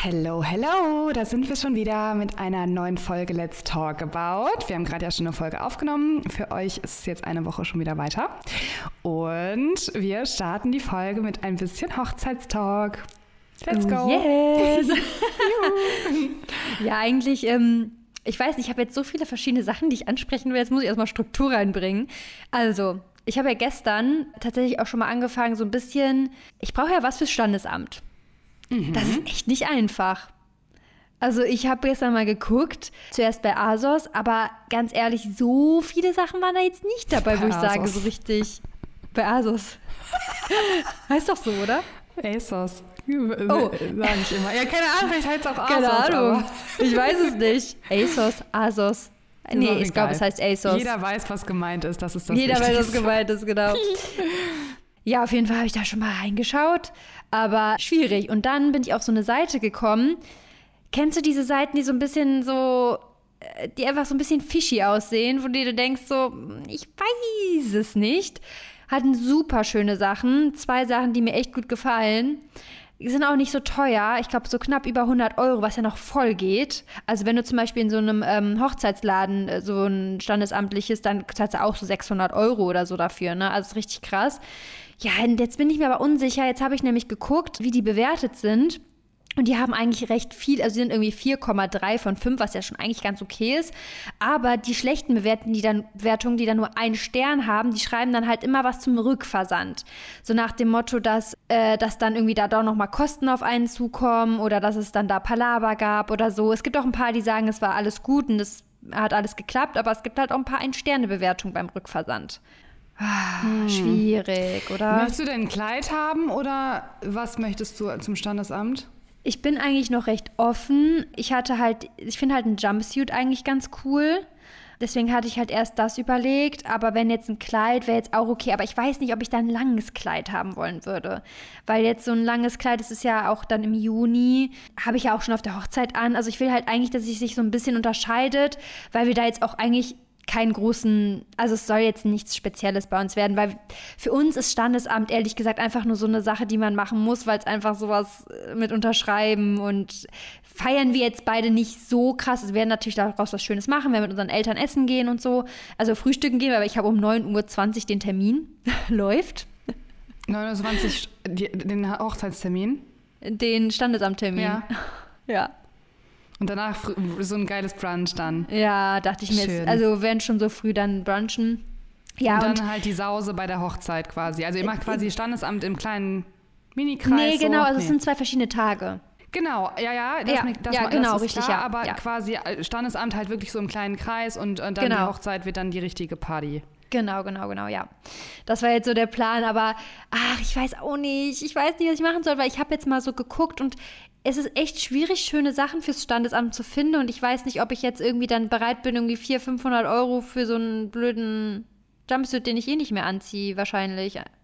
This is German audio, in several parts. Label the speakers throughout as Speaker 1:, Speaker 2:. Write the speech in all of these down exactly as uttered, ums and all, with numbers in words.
Speaker 1: Hello, hello, da sind wir schon wieder mit einer neuen Folge Let's Talk About. Wir haben gerade ja schon eine Folge aufgenommen. Für euch ist es jetzt eine Woche schon wieder weiter. Und wir starten die Folge mit ein bisschen Hochzeitstalk. Let's go.
Speaker 2: Yes. Ja, eigentlich, ähm, ich weiß nicht, ich habe jetzt so viele verschiedene Sachen, die ich ansprechen will. Jetzt muss ich erstmal Struktur reinbringen. Also, ich habe ja gestern tatsächlich auch schon mal angefangen, so ein bisschen, ich brauche ja was fürs Standesamt. Mhm. Das ist echt nicht einfach. Also ich habe gestern mal geguckt, zuerst bei ASOS, aber ganz ehrlich, so viele Sachen waren da jetzt nicht dabei, bei wo ich ASOS sage, so richtig, bei ASOS. Heißt doch so, oder?
Speaker 1: ASOS.
Speaker 2: Oh.
Speaker 1: Sag ich immer. Ja, keine Ahnung, vielleicht heißt es auch ASOS.
Speaker 2: Keine Ahnung, ich weiß es nicht. ASOS, ASOS. Nee, ich glaube, es heißt ASOS.
Speaker 1: Jeder weiß, was gemeint ist, das ist das
Speaker 2: Jeder
Speaker 1: Wichtigste.
Speaker 2: weiß, was gemeint ist, genau. Ja, auf jeden Fall habe ich da schon mal reingeschaut, aber schwierig. Und dann bin ich auf so eine Seite gekommen. Kennst du diese Seiten, die so ein bisschen so, die einfach so ein bisschen fishy aussehen, von denen du denkst so, ich weiß es nicht. Hatten super schöne Sachen, zwei Sachen, die mir echt gut gefallen. Die sind auch nicht so teuer, ich glaube so knapp über hundert Euro, was ja noch voll geht. Also wenn du zum Beispiel in so einem ähm, Hochzeitsladen äh, so ein standesamtliches, dann zahlst du auch so sechshundert Euro oder so dafür, ne? Also ist richtig krass. Ja, und jetzt bin ich mir aber unsicher. Jetzt habe ich nämlich geguckt, wie die bewertet sind. Und die haben eigentlich recht viel, also die sind irgendwie vier Komma drei von fünf, was ja schon eigentlich ganz okay ist. Aber die schlechten Bewertungen, die dann, Bewertungen, die dann nur einen Stern haben, die schreiben dann halt immer was zum Rückversand. So nach dem Motto, dass, äh, dass dann irgendwie da doch nochmal Kosten auf einen zukommen oder dass es dann da Palaver gab oder so. Es gibt auch ein paar, die sagen, es war alles gut und es hat alles geklappt, aber es gibt halt auch ein paar Ein-Sterne-Bewertungen beim Rückversand. Ah, hm. Schwierig, oder?
Speaker 1: Möchtest du denn ein Kleid haben oder was möchtest du zum Standesamt?
Speaker 2: Ich bin eigentlich noch recht offen. Ich hatte halt, ich finde halt ein Jumpsuit eigentlich ganz cool. Deswegen hatte ich halt erst das überlegt. Aber wenn jetzt ein Kleid wäre jetzt auch okay. Aber ich weiß nicht, ob ich da ein langes Kleid haben wollen würde. Weil jetzt so ein langes Kleid, das ist ja auch dann im Juni, habe ich ja auch schon auf der Hochzeit an. Also ich will halt eigentlich, dass es sich so ein bisschen unterscheidet, weil wir da jetzt auch eigentlich keinen großen, also es soll jetzt nichts Spezielles bei uns werden, weil für uns ist Standesamt ehrlich gesagt einfach nur so eine Sache, die man machen muss, weil es einfach sowas mit Unterschreiben und feiern wir jetzt beide nicht so krass. Wir werden natürlich daraus was Schönes machen, wir werden mit unseren Eltern essen gehen und so, also frühstücken gehen, aber ich habe um neun Uhr zwanzig den Termin, läuft.
Speaker 1: neun Uhr zwanzig den Hochzeitstermin?
Speaker 2: Den Standesamttermin.
Speaker 1: Ja.
Speaker 2: Ja.
Speaker 1: Und danach so ein geiles Brunch dann.
Speaker 2: Ja, dachte ich mir
Speaker 1: Schön.
Speaker 2: jetzt. Also wir werden schon so früh dann brunchen. Ja,
Speaker 1: und dann
Speaker 2: und
Speaker 1: halt die Sause bei der Hochzeit quasi. Also ihr macht quasi Standesamt im kleinen Minikreis.
Speaker 2: Nee, genau,
Speaker 1: so.
Speaker 2: also
Speaker 1: nee.
Speaker 2: es sind zwei verschiedene Tage.
Speaker 1: Genau, ja, ja, das,
Speaker 2: ja,
Speaker 1: das,
Speaker 2: ja
Speaker 1: das
Speaker 2: genau,
Speaker 1: ist
Speaker 2: richtig,
Speaker 1: klar,
Speaker 2: ja.
Speaker 1: aber
Speaker 2: ja.
Speaker 1: quasi Standesamt halt wirklich so im kleinen Kreis und, und dann
Speaker 2: genau.
Speaker 1: die Hochzeit wird dann die richtige Party.
Speaker 2: Genau, genau, genau, ja. Das war jetzt so der Plan, aber ach, ich weiß auch nicht. Ich weiß nicht, was ich machen soll, weil ich habe jetzt mal so geguckt und es ist echt schwierig, schöne Sachen fürs Standesamt zu finden und ich weiß nicht, ob ich jetzt irgendwie dann bereit bin, irgendwie vierhundert, fünfhundert Euro für so einen blöden Jumpsuit, den ich eh nicht mehr anziehe, wahrscheinlich. Ich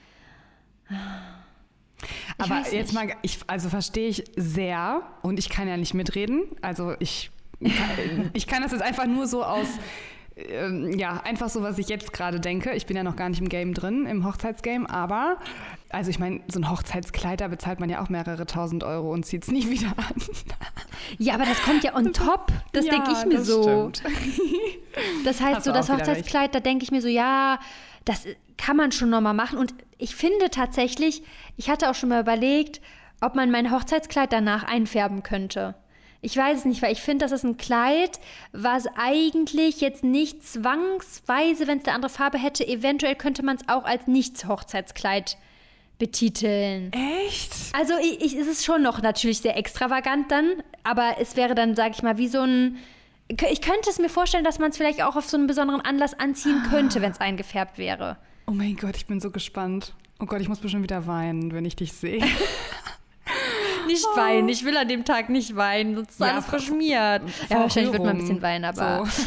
Speaker 1: aber jetzt mal, ich, also verstehe ich sehr und ich kann ja nicht mitreden, also ich, ich kann das jetzt einfach nur so aus... Ähm, ja, einfach so, was ich jetzt gerade denke. Ich bin ja noch gar nicht im Game drin, im Hochzeitsgame, aber also ich meine, so ein Hochzeitskleid, da bezahlt man ja auch mehrere tausend Euro und zieht es nie wieder an.
Speaker 2: Ja, aber das kommt ja on top, das
Speaker 1: ja,
Speaker 2: denke ich mir
Speaker 1: das
Speaker 2: so.
Speaker 1: Stimmt.
Speaker 2: Das heißt,
Speaker 1: Hast
Speaker 2: so
Speaker 1: du
Speaker 2: das
Speaker 1: auch wieder
Speaker 2: Hochzeitskleid, da denke ich mir so, ja, das kann man schon nochmal machen und ich finde tatsächlich, ich hatte auch schon mal überlegt, ob man mein Hochzeitskleid danach einfärben könnte. Ich weiß es nicht, weil ich finde, das ist ein Kleid, was eigentlich jetzt nicht zwangsweise, wenn es eine andere Farbe hätte, eventuell könnte man es auch als Nicht-Hochzeitskleid betiteln.
Speaker 1: Echt?
Speaker 2: Also ich, ich, es ist schon noch natürlich sehr extravagant dann, aber es wäre dann, sag ich mal, wie so ein... Ich könnte es mir vorstellen, dass man es vielleicht auch auf so einen besonderen Anlass anziehen könnte, wenn es eingefärbt wäre.
Speaker 1: Oh mein Gott, ich bin so gespannt. Oh Gott, ich muss bestimmt wieder weinen, wenn ich dich sehe.
Speaker 2: Nicht
Speaker 1: oh.
Speaker 2: weinen, ich will an dem Tag nicht weinen, sonst ist
Speaker 1: ja,
Speaker 2: alles verschmiert. Ja, wahrscheinlich wird man ein bisschen weinen, aber... So.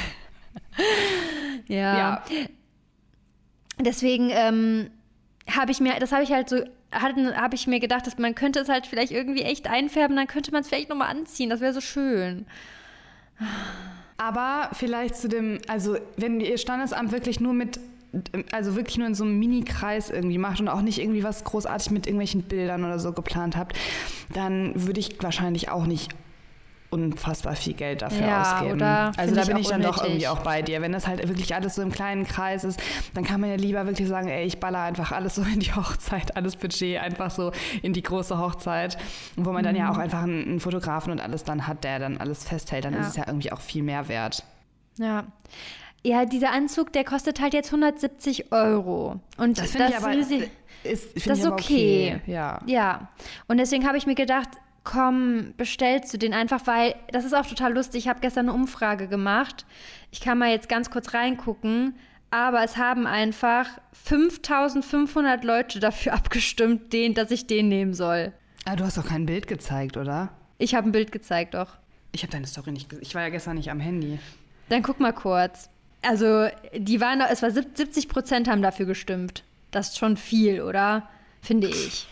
Speaker 2: ja. ja. Deswegen ähm, habe ich mir, das habe ich halt so, habe ich mir gedacht, dass man könnte es halt vielleicht irgendwie echt einfärben, dann könnte man es vielleicht nochmal anziehen, das wäre so schön.
Speaker 1: Aber vielleicht zu dem, also wenn ihr Standesamt wirklich nur mit also wirklich nur in so einem Mini-Kreis irgendwie macht und auch nicht irgendwie was großartig mit irgendwelchen Bildern oder so geplant habt, dann würde ich wahrscheinlich auch nicht unfassbar viel Geld dafür
Speaker 2: ja,
Speaker 1: ausgeben.
Speaker 2: Oder
Speaker 1: also da bin
Speaker 2: ich
Speaker 1: ich dann
Speaker 2: unnötig.
Speaker 1: doch irgendwie auch bei dir. Wenn das halt wirklich alles so im kleinen Kreis ist, dann kann man ja lieber wirklich sagen, ey, ich baller einfach alles so in die Hochzeit, alles Budget einfach so in die große Hochzeit, wo man dann
Speaker 2: mhm.
Speaker 1: ja auch einfach einen, einen Fotografen und alles dann hat, der dann alles festhält, dann
Speaker 2: ja.
Speaker 1: ist es ja irgendwie auch viel mehr wert.
Speaker 2: Ja. Ja, dieser Anzug, der kostet halt jetzt hundertsiebzig Euro. Und
Speaker 1: das finde ich aber, ist, find
Speaker 2: das
Speaker 1: ich aber okay.
Speaker 2: okay.
Speaker 1: Ja.
Speaker 2: ja. Und deswegen habe ich mir gedacht, komm, bestellst du den einfach, weil das ist auch total lustig. Ich habe gestern eine Umfrage gemacht. Ich kann mal jetzt ganz kurz reingucken. Aber es haben einfach fünftausendfünfhundert Leute dafür abgestimmt, den, dass ich den nehmen soll.
Speaker 1: Ah, du hast doch kein Bild gezeigt, oder?
Speaker 2: Ich habe ein Bild gezeigt, doch.
Speaker 1: Ich habe deine Story nicht gesehen. Ich war ja gestern nicht am Handy.
Speaker 2: Dann guck mal kurz. Also, die waren, es war siebzig Prozent haben dafür gestimmt. Das ist schon viel, oder? Finde ich.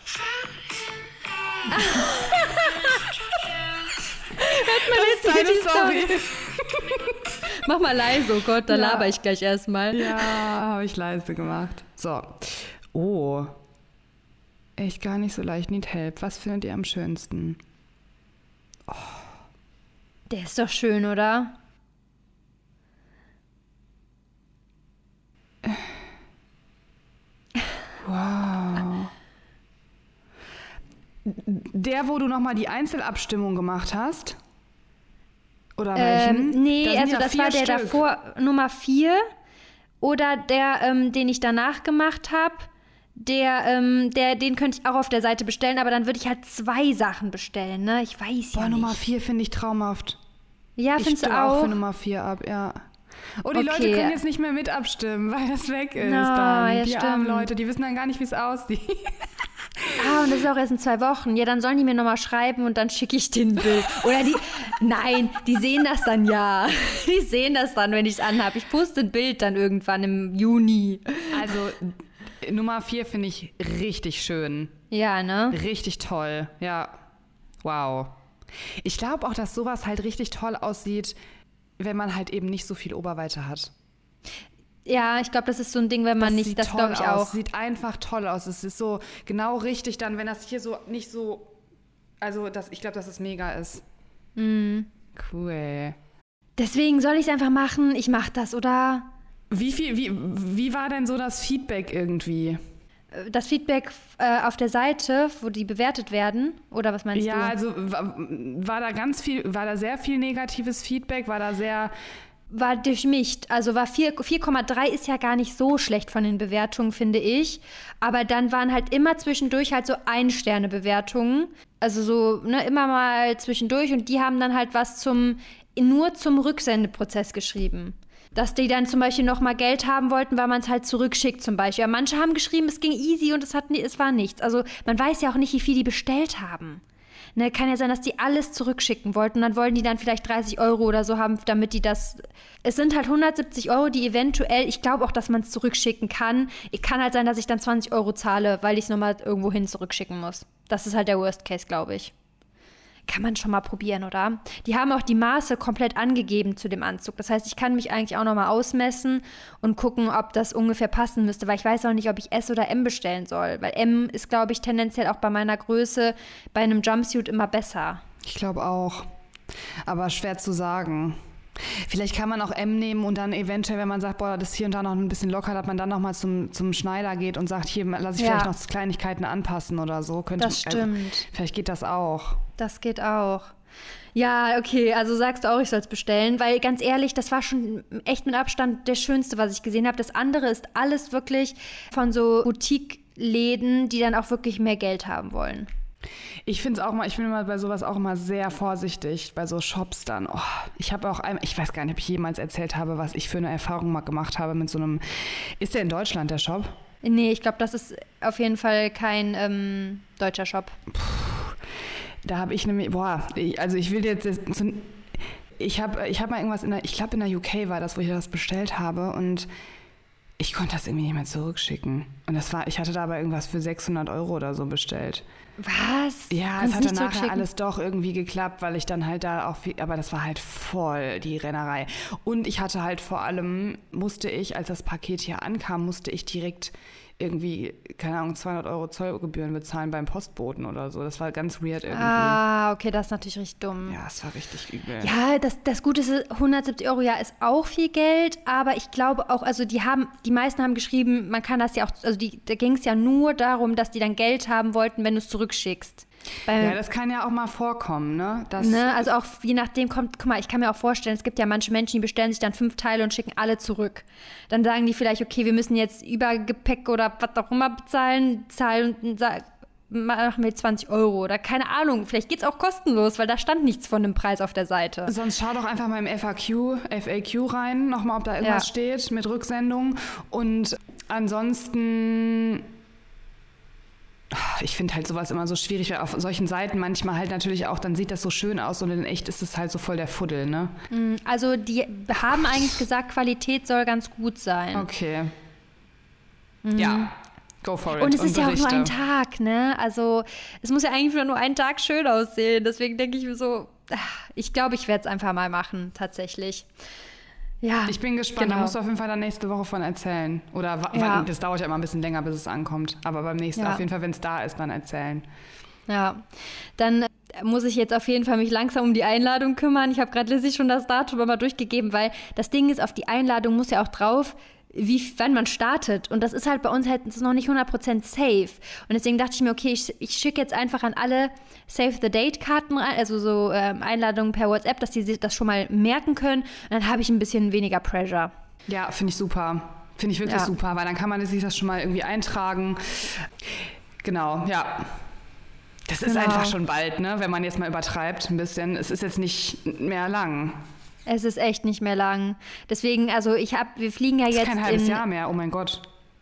Speaker 2: Hört man jetzt
Speaker 1: deine
Speaker 2: die
Speaker 1: Story?
Speaker 2: Story? Mach mal leise, oh Gott, da
Speaker 1: ja.
Speaker 2: laber ich gleich erstmal.
Speaker 1: Ja, habe ich leise gemacht. So. Oh. Echt gar nicht so leicht. Need help. Was findet ihr am schönsten? Oh.
Speaker 2: Der ist doch schön, oder?
Speaker 1: Wow. Der, wo du nochmal die Einzelabstimmung gemacht hast? Oder welchen?
Speaker 2: Ähm, nee,
Speaker 1: da
Speaker 2: also
Speaker 1: ja
Speaker 2: das war der
Speaker 1: Stück.
Speaker 2: davor, Nummer vier. Oder der, ähm, den ich danach gemacht habe. Der, ähm, der, den könnte ich auch auf der Seite bestellen, aber dann würde ich halt zwei Sachen bestellen, ne? Ich weiß
Speaker 1: Boah,
Speaker 2: ja nicht.
Speaker 1: Nummer vier finde ich traumhaft.
Speaker 2: Ja,
Speaker 1: ich
Speaker 2: findest du
Speaker 1: stimme
Speaker 2: auch?
Speaker 1: auch für Nummer vier ab, ja. Oh, die
Speaker 2: Okay.
Speaker 1: Leute können jetzt nicht mehr mit abstimmen, weil das weg ist
Speaker 2: No,
Speaker 1: dann.
Speaker 2: ja,
Speaker 1: die
Speaker 2: stimmt.
Speaker 1: armen Leute, die wissen dann gar nicht, wie es aussieht.
Speaker 2: Ah, und das ist auch erst in zwei Wochen. Ja, dann sollen die mir nochmal schreiben und dann schicke ich den Bild. Oder die, nein, die sehen das dann ja. Die sehen das dann, wenn ich es anhabe. Ich poste ein Bild dann irgendwann im Juni.
Speaker 1: Also Nummer vier finde ich richtig schön.
Speaker 2: Ja, ne?
Speaker 1: Richtig toll, ja. Wow. Ich glaube auch, dass sowas halt richtig toll aussieht, wenn man halt eben nicht so viel Oberweite hat.
Speaker 2: Ja, ich glaube, das ist so ein Ding, wenn man
Speaker 1: das
Speaker 2: nicht,
Speaker 1: sieht
Speaker 2: das
Speaker 1: toll
Speaker 2: glaube ich
Speaker 1: aus.
Speaker 2: auch.
Speaker 1: Sieht einfach toll aus. Es ist so genau richtig dann, wenn das hier so nicht so, also das, ich glaube, dass es mega ist.
Speaker 2: Mhm.
Speaker 1: Cool.
Speaker 2: Deswegen soll ich es einfach machen. Ich mache das, oder?
Speaker 1: Wie viel, wie, wie war denn so das Feedback irgendwie?
Speaker 2: Das Feedback äh, auf der Seite, wo die bewertet werden, oder was meinst
Speaker 1: Ja,
Speaker 2: du?
Speaker 1: also war, war da ganz viel, war da sehr viel negatives Feedback, war da sehr...
Speaker 2: War durchmischt. Also war vier Komma drei ist ja gar nicht so schlecht von den Bewertungen, finde ich. Aber dann waren halt immer zwischendurch halt so Ein-Sterne-Bewertungen. Also so, ne, immer mal zwischendurch. Und die haben dann halt was zum, nur zum Rücksendeprozess geschrieben. Dass die dann zum Beispiel nochmal Geld haben wollten, weil man es halt zurückschickt zum Beispiel. Ja, manche haben geschrieben, es ging easy und es, hat, es war nichts. Also man weiß ja auch nicht, wie viel die bestellt haben. Ne, kann ja sein, dass die alles zurückschicken wollten. Und dann wollen die dann vielleicht dreißig Euro oder so haben, damit die das... Es sind halt hundertsiebzig Euro, die eventuell... Ich glaube auch, dass man es zurückschicken kann. Es kann halt sein, dass ich dann zwanzig Euro zahle, weil ich es nochmal irgendwo hin zurückschicken muss. Das ist halt der Worst Case, glaube ich. Kann man schon mal probieren, oder? Die haben auch die Maße komplett angegeben zu dem Anzug. Das heißt, ich kann mich eigentlich auch noch mal ausmessen und gucken, ob das ungefähr passen müsste, weil ich weiß auch nicht, ob ich S oder M bestellen soll. Weil M ist, glaube ich, tendenziell auch bei meiner Größe bei einem Jumpsuit immer besser.
Speaker 1: Ich glaube auch. Aber schwer zu sagen. Vielleicht kann man auch M nehmen und dann eventuell, wenn man sagt, boah, das hier und da noch ein bisschen locker, dass man dann noch mal zum, zum Schneider geht und sagt, hier lasse ich
Speaker 2: Ja.
Speaker 1: vielleicht noch Kleinigkeiten anpassen oder so. Könnte,
Speaker 2: Das stimmt.
Speaker 1: Also, vielleicht geht das auch.
Speaker 2: Das geht auch. Ja, okay, also sagst du auch, ich soll es bestellen, weil ganz ehrlich, das war schon echt mit Abstand der Schönste, was ich gesehen habe. Das andere ist alles wirklich von so Boutique-Läden, die dann auch wirklich mehr Geld haben wollen.
Speaker 1: Ich finde es auch mal, ich bin immer bei sowas auch immer sehr vorsichtig, bei so Shops dann. Oh, ich habe auch einmal, ich weiß gar nicht, ob ich jemals erzählt habe, was ich für eine Erfahrung mal gemacht habe mit so einem, ist der in Deutschland, der Shop?
Speaker 2: Nee, ich glaube, das ist auf jeden Fall kein ähm, deutscher Shop.
Speaker 1: Puh, da habe ich nämlich, boah, ich, also ich will jetzt, ich habe ich hab mal irgendwas in der, ich glaube in der U K war das, wo ich das bestellt habe und ich konnte das irgendwie nicht mehr zurückschicken. Und das war, ich hatte da aber irgendwas für sechshundert Euro oder so bestellt.
Speaker 2: Was?
Speaker 1: Ja,
Speaker 2: Kannst
Speaker 1: es hat
Speaker 2: nicht
Speaker 1: dann nachher
Speaker 2: zurückschicken?
Speaker 1: alles doch irgendwie geklappt, weil ich dann halt da auch viel, aber das war halt voll die Rennerei. Und ich hatte halt vor allem, musste ich, als das Paket hier ankam, musste ich direkt irgendwie, keine Ahnung, zweihundert Euro Zollgebühren bezahlen beim Postboten oder so. Das war ganz weird irgendwie.
Speaker 2: Ah, okay, das ist natürlich richtig dumm.
Speaker 1: Ja, es war richtig übel.
Speaker 2: Ja, das, das Gute ist, hundertsiebzig Euro ja ist auch viel Geld, aber ich glaube auch, also die haben, die meisten haben geschrieben, man kann das ja auch, also die, da ging es ja nur darum, dass die dann Geld haben wollten, wenn du es zurückschickst. Weil,
Speaker 1: Ja, das kann ja auch mal vorkommen, ne? Das,
Speaker 2: ne, also auch je nachdem kommt, guck mal, ich kann mir auch vorstellen, es gibt ja manche Menschen, die bestellen sich dann fünf Teile und schicken alle zurück. Dann sagen die vielleicht, okay, wir müssen jetzt Übergepäck oder was auch immer bezahlen, zahlen und sagen, machen wir zwanzig Euro oder keine Ahnung, vielleicht geht es auch kostenlos, weil da stand nichts von dem Preis auf der Seite.
Speaker 1: Sonst schau doch einfach mal im F A Q, F A Q rein, nochmal, ob da irgendwas
Speaker 2: Ja.
Speaker 1: steht mit Rücksendung. Und ansonsten, ich finde halt sowas immer so schwierig, weil auf solchen Seiten manchmal halt natürlich auch, dann sieht das so schön aus und in echt ist es halt so voll der Fuddel, ne?
Speaker 2: Also die haben eigentlich gesagt, Qualität soll ganz gut sein.
Speaker 1: Okay. Ja, go for it.
Speaker 2: Und es ist ja auch nur
Speaker 1: berichte.
Speaker 2: ein Tag, ne? Also es muss ja eigentlich nur einen Tag schön aussehen. Deswegen denke ich mir so, ach, ich glaube, ich werde es einfach mal machen, tatsächlich. Ja,
Speaker 1: Ich bin gespannt, da
Speaker 2: genau.
Speaker 1: musst du auf jeden Fall dann nächste Woche von erzählen. Oder wa-
Speaker 2: Ja.
Speaker 1: das dauert ja immer ein bisschen länger, bis es ankommt. Aber beim nächsten,
Speaker 2: Ja.
Speaker 1: auf jeden Fall, wenn es da ist, dann erzählen.
Speaker 2: Ja, dann muss ich jetzt auf jeden Fall mich langsam um die Einladung kümmern. Ich habe gerade Lizzie schon das Datum mal durchgegeben, weil das Ding ist, auf die Einladung muss ja auch drauf, wie, wann man startet. Und das ist halt bei uns halt das ist noch nicht hundert Prozent safe. Und deswegen dachte ich mir, okay, ich, ich schicke jetzt einfach an alle Save-the-Date-Karten rein, also so ähm, Einladungen per WhatsApp, dass die sich das schon mal merken können. Und dann habe ich ein bisschen weniger Pressure.
Speaker 1: Ja, finde ich super. Finde ich wirklich
Speaker 2: Ja.
Speaker 1: super, weil dann kann man sich das schon mal irgendwie eintragen. Genau, ja. Das ist
Speaker 2: Genau.
Speaker 1: einfach schon bald, ne? Wenn man jetzt mal übertreibt ein bisschen. Es ist jetzt nicht mehr lang.
Speaker 2: Es ist echt nicht mehr lang. Deswegen, also ich habe, wir fliegen ja
Speaker 1: Es ist
Speaker 2: jetzt
Speaker 1: kein halbes
Speaker 2: in,
Speaker 1: Jahr mehr, oh mein Gott.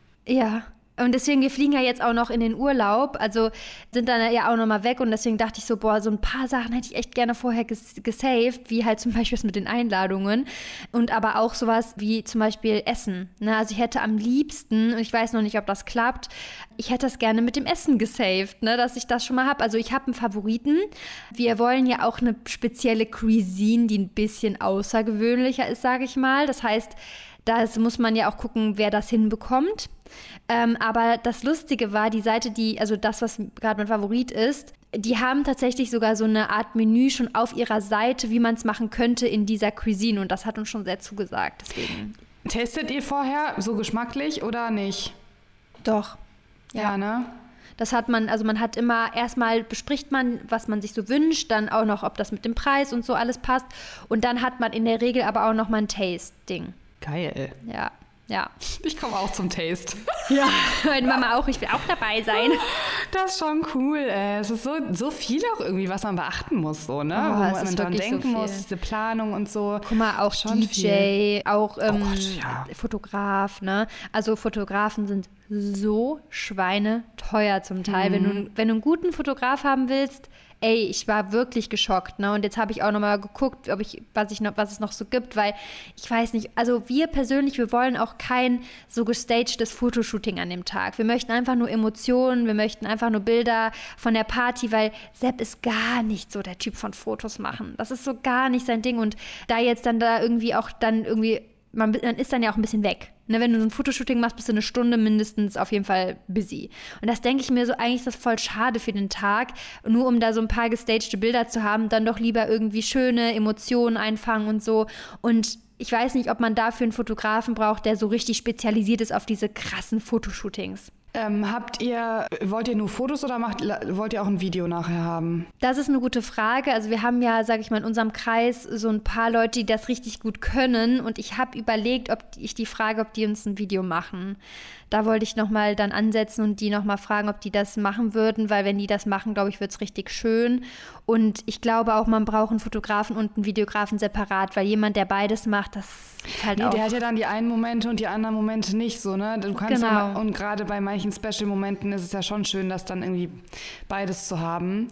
Speaker 2: Ja, und deswegen, wir fliegen ja jetzt auch noch in den Urlaub, also sind dann ja auch nochmal weg und deswegen dachte ich so, boah, so ein paar Sachen hätte ich echt gerne vorher ges gesaved, wie halt zum Beispiel das mit den Einladungen und aber auch sowas wie zum Beispiel Essen. Ne? Also ich hätte am liebsten, und ich weiß noch nicht, ob das klappt, ich hätte das gerne mit dem Essen gesaved, ne? Dass ich das schon mal habe. Also ich habe einen Favoriten. Wir wollen ja auch eine spezielle Cuisine, die ein bisschen außergewöhnlicher ist, sage ich mal. Das heißt, da muss man ja auch gucken, wer das hinbekommt. Ähm, aber das Lustige war, die Seite, die, also das, was gerade mein Favorit ist, die haben tatsächlich sogar so eine Art Menü schon auf ihrer Seite, wie man es machen könnte in dieser Cuisine. Und das hat uns schon sehr zugesagt. Deswegen.
Speaker 1: Testet ihr vorher so geschmacklich oder nicht?
Speaker 2: Doch.
Speaker 1: Ja, ne?
Speaker 2: Das hat man, also man hat immer, erstmal bespricht man, was man sich so wünscht, dann auch noch, ob das mit dem Preis und so alles passt. Und dann hat man in der Regel aber auch noch mal ein Taste-Ding.
Speaker 1: Geil.
Speaker 2: Ja, ja.
Speaker 1: Ich komme auch zum Taste.
Speaker 2: Ja, meine Mama auch, ich will auch dabei sein.
Speaker 1: Das ist schon cool, ey. Es ist so, so viel auch irgendwie, was man beachten muss, so, ne?
Speaker 2: Oh,
Speaker 1: Wo
Speaker 2: es
Speaker 1: man
Speaker 2: ist
Speaker 1: dran
Speaker 2: wirklich so
Speaker 1: denken
Speaker 2: viel.
Speaker 1: muss, diese Planung und so.
Speaker 2: Guck mal, auch
Speaker 1: Schon
Speaker 2: D J, auch ähm,
Speaker 1: Oh Gott, ja.
Speaker 2: Fotograf, ne? Also Fotografen sind so schweineteuer zum Teil.
Speaker 1: Mhm.
Speaker 2: Wenn du, wenn du einen guten Fotograf haben willst, ey, ich war wirklich geschockt, ne? Und jetzt habe ich auch nochmal geguckt, ob ich, was ich noch, was es noch so gibt, weil ich weiß nicht, also wir persönlich, wir wollen auch kein so gestagtes Fotoshooting an dem Tag. Wir möchten einfach nur Emotionen, wir möchten einfach nur Bilder von der Party, weil Sepp ist gar nicht so der Typ von Fotos machen. Das ist so gar nicht sein Ding. Und da jetzt dann da irgendwie auch dann irgendwie, man, man ist dann ja auch ein bisschen weg. Ne, wenn du so ein Fotoshooting machst, bist du eine Stunde mindestens auf jeden Fall busy. Und das denke ich mir so, eigentlich ist das voll schade für den Tag. Nur um da so ein paar gestagte Bilder zu haben, dann doch lieber irgendwie schöne Emotionen einfangen und so. Und ich weiß nicht, ob man dafür einen Fotografen braucht, der so richtig spezialisiert ist auf diese krassen Fotoshootings.
Speaker 1: Ähm, habt ihr, wollt ihr nur Fotos oder macht, wollt ihr auch ein Video nachher haben?
Speaker 2: Das ist eine gute Frage. Also wir haben ja, sage ich mal, in unserem Kreis so ein paar Leute, die das richtig gut können. Und ich habe überlegt, ob ich die frage, ob die uns ein Video machen. Da wollte ich nochmal dann ansetzen und die nochmal fragen, ob die das machen würden. Weil wenn die das machen, glaube ich, wird es richtig schön. Und ich glaube auch, man braucht einen Fotografen und einen Videografen separat. Weil jemand, der beides macht, das ist halt
Speaker 1: Nee,
Speaker 2: auch...
Speaker 1: der hat ja dann die einen Momente und die anderen Momente nicht so, ne? Du kannst
Speaker 2: Genau.
Speaker 1: ja, und gerade bei manchen Special-Momenten ist es ja schon schön, das dann irgendwie beides zu haben.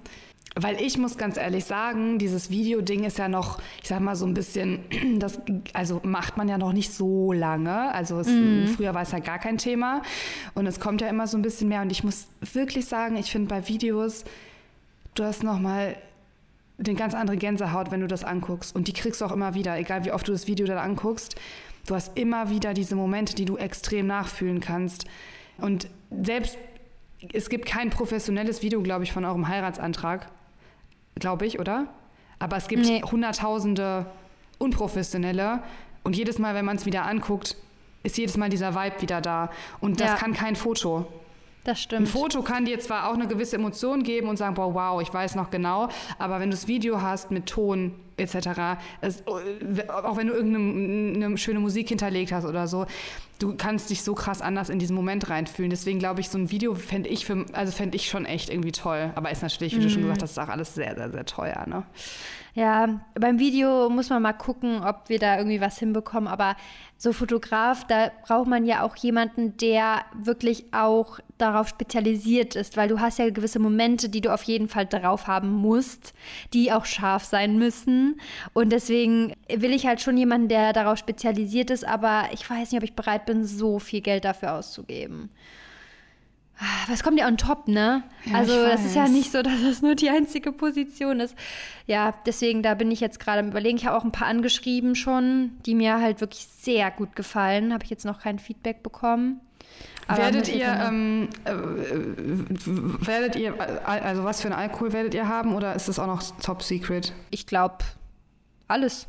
Speaker 1: Weil ich muss ganz ehrlich sagen, dieses Videoding ist ja noch, ich sag mal so ein bisschen, das also macht man ja noch nicht so lange. Also es, mm. früher war es ja gar kein Thema und es kommt ja immer so ein bisschen mehr. Und ich muss wirklich sagen, ich finde bei Videos, du hast nochmal eine ganz andere Gänsehaut, wenn du das anguckst. Und die kriegst du auch immer wieder, egal wie oft du das Video dann anguckst. Du hast immer wieder diese Momente, die du extrem nachfühlen kannst. Und selbst, es gibt kein professionelles Video, glaube ich, von eurem Heiratsantrag. Glaube ich, oder? Aber es gibt nee. hunderttausende unprofessionelle und jedes Mal, wenn man es wieder anguckt, ist jedes Mal dieser Vibe wieder da. Und das ja. kann kein Foto.
Speaker 2: Das stimmt.
Speaker 1: Ein Foto kann dir zwar auch eine gewisse Emotion geben und sagen, boah, wow, ich weiß noch genau, aber wenn du das Video hast mit Ton et cetera, es, auch wenn du irgendeine schöne Musik hinterlegt hast oder so, du kannst dich so krass anders in diesen Moment reinfühlen. Deswegen glaube ich, so ein Video fände ich, für, also fänd ich schon echt irgendwie toll. Aber ist natürlich, wie mhm. du schon gesagt hast, ist auch alles sehr, sehr, sehr teuer, ne?
Speaker 2: Ja, beim Video muss man mal gucken, ob wir da irgendwie was hinbekommen. Aber so Fotograf, da braucht man ja auch jemanden, der wirklich auch darauf spezialisiert ist. Weil du hast ja gewisse Momente, die du auf jeden Fall drauf haben musst, die auch scharf sein müssen. Und deswegen will ich halt schon jemanden, der darauf spezialisiert ist. Aber ich weiß nicht, ob ich bereit bin, so viel Geld dafür auszugeben. Aber es kommt ja on top, ne?
Speaker 1: Ja,
Speaker 2: also das ist ja nicht so, dass das nur die einzige Position ist. Ja, deswegen, da bin ich jetzt gerade am Überlegen. Ich habe auch ein paar angeschrieben schon, die mir halt wirklich sehr gut gefallen. Habe ich jetzt noch kein Feedback bekommen.
Speaker 1: Aber werdet ihr, ähm, äh, werdet ihr, also was für einen Alkohol werdet ihr haben oder ist das auch noch top secret?
Speaker 2: Ich glaube, alles.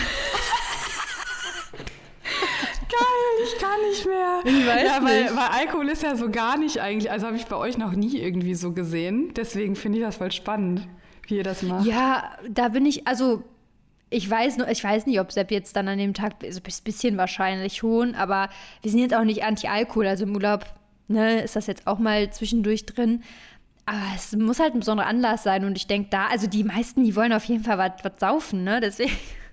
Speaker 1: Geil, ich kann nicht mehr.
Speaker 2: Ich weiß
Speaker 1: ja, weil,
Speaker 2: nicht.
Speaker 1: weil Alkohol ist ja so gar nicht eigentlich, also habe ich bei euch noch nie irgendwie so gesehen. Deswegen finde ich das voll spannend, wie ihr das macht.
Speaker 2: Ja, da bin ich, also ich weiß nur, ich weiß nicht, ob Sepp jetzt dann an dem Tag, also ein bisschen wahrscheinlich schon, aber wir sind jetzt auch nicht anti-Alkohol, also im Urlaub, ne, ist das jetzt auch mal zwischendurch drin. Aber es muss halt ein besonderer Anlass sein und ich denke da, also die meisten, die wollen auf jeden Fall was saufen, ne, deswegen...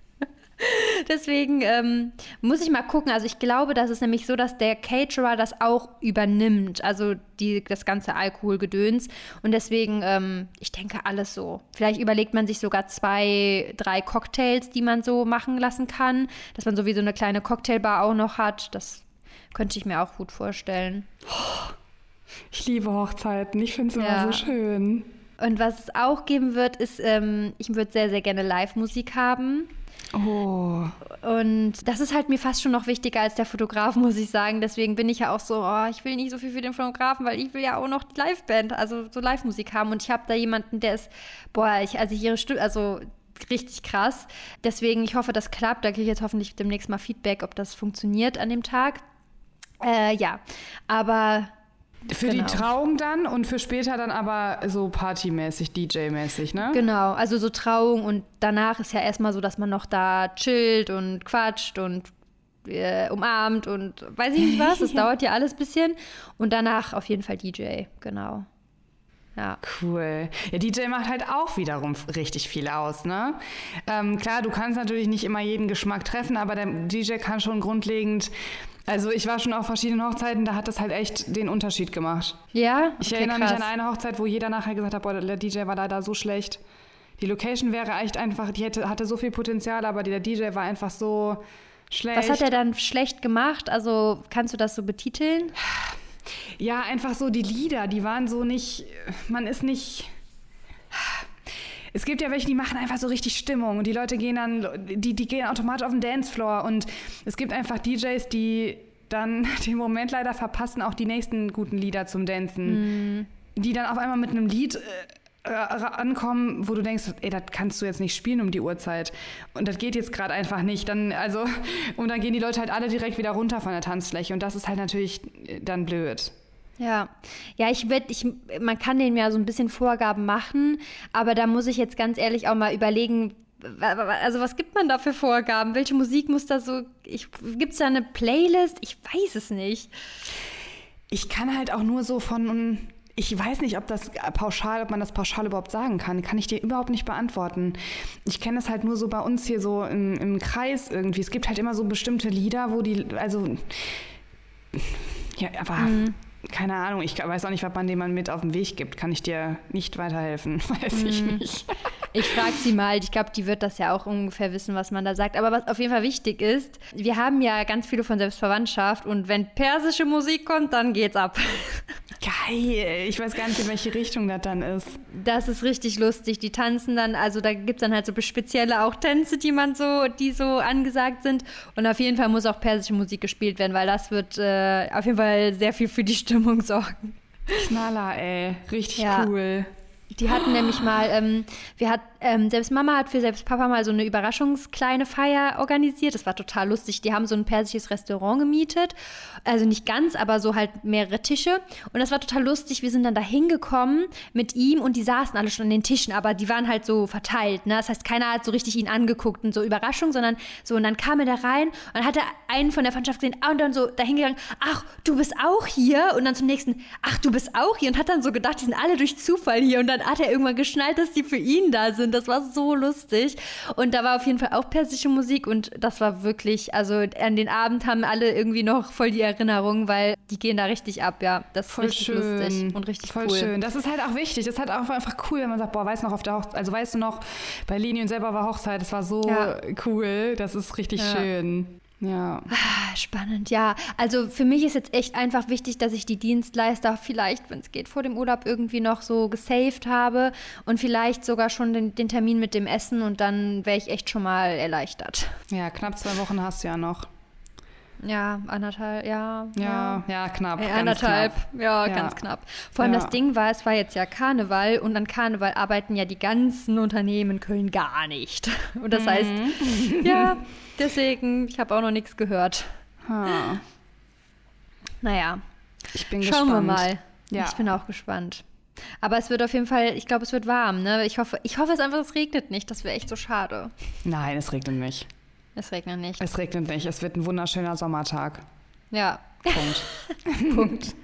Speaker 2: Deswegen ähm, muss ich mal gucken. Also ich glaube, das ist nämlich so, dass der Caterer das auch übernimmt. Also die, das ganze Alkoholgedöns. Und deswegen, ähm, ich denke, alles so. Vielleicht überlegt man sich sogar zwei, drei Cocktails, die man so machen lassen kann. Dass man sowieso eine kleine Cocktailbar auch noch hat. Das könnte ich mir auch gut vorstellen.
Speaker 1: Ich liebe Hochzeiten. Ich finde es immer ja. so schön.
Speaker 2: Und was es auch geben wird, ist, ähm, ich würde sehr, sehr gerne Live-Musik haben.
Speaker 1: Oh.
Speaker 2: Und das ist halt mir fast schon noch wichtiger als der Fotograf, muss ich sagen. Deswegen bin ich ja auch so, oh, ich will nicht so viel für den Fotografen, weil ich will ja auch noch die Liveband, also so Live-Musik haben. Und ich habe da jemanden, der ist, boah, ich, also ich ihre Stimme, also richtig krass. Deswegen, ich hoffe, das klappt. Da kriege ich jetzt hoffentlich demnächst mal Feedback, ob das funktioniert an dem Tag. Äh, ja, aber...
Speaker 1: Für genau. die Trauung dann und für später dann aber so partymäßig, D J-mäßig, ne?
Speaker 2: Genau, also so Trauung und danach ist ja erstmal so, dass man noch da chillt und quatscht und äh, umarmt und weiß ich nicht was, das dauert ja alles ein bisschen. Und danach auf jeden Fall D J, genau. Ja.
Speaker 1: Cool. Ja, D J macht halt auch wiederum richtig viel aus, ne? Ähm, klar, du kannst natürlich nicht immer jeden Geschmack treffen, aber der D J kann schon grundlegend... Also ich war schon auf verschiedenen Hochzeiten, da hat das halt echt den Unterschied gemacht.
Speaker 2: Ja? Okay,
Speaker 1: ich erinnere
Speaker 2: krass.
Speaker 1: mich an eine Hochzeit, wo jeder nachher gesagt hat, boah, der D J war leider so schlecht. Die Location wäre echt einfach, die hätte, hatte so viel Potenzial, aber der D J war einfach so schlecht.
Speaker 2: Was hat er dann schlecht gemacht? Also kannst du das so betiteln?
Speaker 1: Ja, einfach so die Lieder, die waren so nicht, man ist nicht... Es gibt ja welche, die machen einfach so richtig Stimmung und die Leute gehen dann, die, die gehen automatisch auf den Dancefloor und es gibt einfach D Js, die dann den Moment leider verpassen, auch die nächsten guten Lieder zum Dancen, mm. die dann auf einmal mit einem Lied äh, ankommen, wo du denkst, ey, das kannst du jetzt nicht spielen um die Uhrzeit und das geht jetzt gerade einfach nicht, dann, also, und dann gehen die Leute halt alle direkt wieder runter von der Tanzfläche und das ist halt natürlich dann blöd.
Speaker 2: Ja, ja, ich werde, ich, man kann denen ja so ein bisschen Vorgaben machen, aber da muss ich jetzt ganz ehrlich auch mal überlegen, also was gibt man da für Vorgaben? Welche Musik muss da so, gibt es da eine Playlist? Ich weiß es nicht.
Speaker 1: Ich kann halt auch nur so von, ich weiß nicht, ob das pauschal, ob man das pauschal überhaupt sagen kann, kann ich dir überhaupt nicht beantworten. Ich kenne das halt nur so bei uns hier so im, im Kreis irgendwie. Es gibt halt immer so bestimmte Lieder, wo die, also, ja, aber... Mhm. keine Ahnung, ich weiß auch nicht, was man dem man mit auf den Weg gibt. Kann ich dir nicht weiterhelfen, weiß mm. ich nicht.
Speaker 2: Ich frage sie mal, ich glaube, die wird das ja auch ungefähr wissen, was man da sagt. Aber was auf jeden Fall wichtig ist, wir haben ja ganz viele von Selbstverwandtschaft und wenn persische Musik kommt, dann geht's ab.
Speaker 1: Geil, ich weiß gar nicht, in welche Richtung das dann ist.
Speaker 2: Das ist richtig lustig, die tanzen dann, also da gibt es dann halt so spezielle auch Tänze, die man so, die so angesagt sind und auf jeden Fall muss auch persische Musik gespielt werden, weil das wird äh, auf jeden Fall sehr viel für die Stimmung sorgen.
Speaker 1: Knaller, ey, richtig
Speaker 2: ja.
Speaker 1: cool.
Speaker 2: Die hatten nämlich mal, ähm, wir hat, ähm, selbst Mama hat für selbst Papa mal so eine überraschungskleine Feier organisiert. Das war total lustig. Die haben so ein persisches Restaurant gemietet. Also nicht ganz, aber so halt mehrere Tische. Und das war total lustig. Wir sind dann da hingekommen mit ihm und die saßen alle schon an den Tischen, aber die waren halt so verteilt. Ne? Das heißt, keiner hat so richtig ihn angeguckt und so Überraschung, sondern so, und dann kam er da rein und dann hat er einen von der Verwandtschaft gesehen und dann so da hingegangen, ach, du bist auch hier? Und dann zum nächsten, ach, du bist auch hier? Und hat dann so gedacht, die sind alle durch Zufall hier. Und dann hat er irgendwann geschnallt, dass die für ihn da sind. Das war so lustig. Und da war auf jeden Fall auch persische Musik und das war wirklich, also an den Abend haben alle irgendwie noch voll die Erinnerung, weil die gehen da richtig ab, ja. Das ist
Speaker 1: voll
Speaker 2: richtig
Speaker 1: schön.
Speaker 2: lustig und richtig
Speaker 1: voll
Speaker 2: cool.
Speaker 1: schön. Das ist halt auch wichtig. Das ist halt auch einfach cool, wenn man sagt, boah, weißt du noch, auf der Hochzeit, also weißt du noch, bei Lini und selber war Hochzeit, das war so
Speaker 2: ja.
Speaker 1: cool. Das ist richtig ja. schön. Ja.
Speaker 2: Ah, spannend, ja. Also für mich ist jetzt echt einfach wichtig, dass ich die Dienstleister vielleicht, wenn es geht, vor dem Urlaub irgendwie noch so gesaved habe und vielleicht sogar schon den, den Termin mit dem Essen und dann wäre ich echt schon mal erleichtert.
Speaker 1: Ja, knapp zwei Wochen hast du ja noch.
Speaker 2: Ja, anderthalb, ja.
Speaker 1: Ja, ja, ja knapp.
Speaker 2: Äh, anderthalb,
Speaker 1: knapp.
Speaker 2: Ja,
Speaker 1: ja,
Speaker 2: ganz knapp. Vor allem
Speaker 1: ja.
Speaker 2: das Ding war, es war jetzt ja Karneval und an Karneval arbeiten ja die ganzen Unternehmen in Köln gar nicht. Und das mhm. heißt, ja, deswegen, ich habe auch noch nichts gehört.
Speaker 1: Ha.
Speaker 2: Naja,
Speaker 1: ich bin
Speaker 2: schauen
Speaker 1: gespannt.
Speaker 2: wir mal.
Speaker 1: Ja.
Speaker 2: Ich bin auch gespannt. Aber es wird auf jeden Fall, ich glaube, es wird warm. Ne? Ich hoffe, ich hoffe es einfach, es regnet nicht. Das wäre echt so schade.
Speaker 1: Nein, es regnet nicht.
Speaker 2: Es regnet nicht.
Speaker 1: Es regnet nicht. Es wird ein wunderschöner Sommertag.
Speaker 2: Ja.
Speaker 1: Punkt.
Speaker 2: Punkt.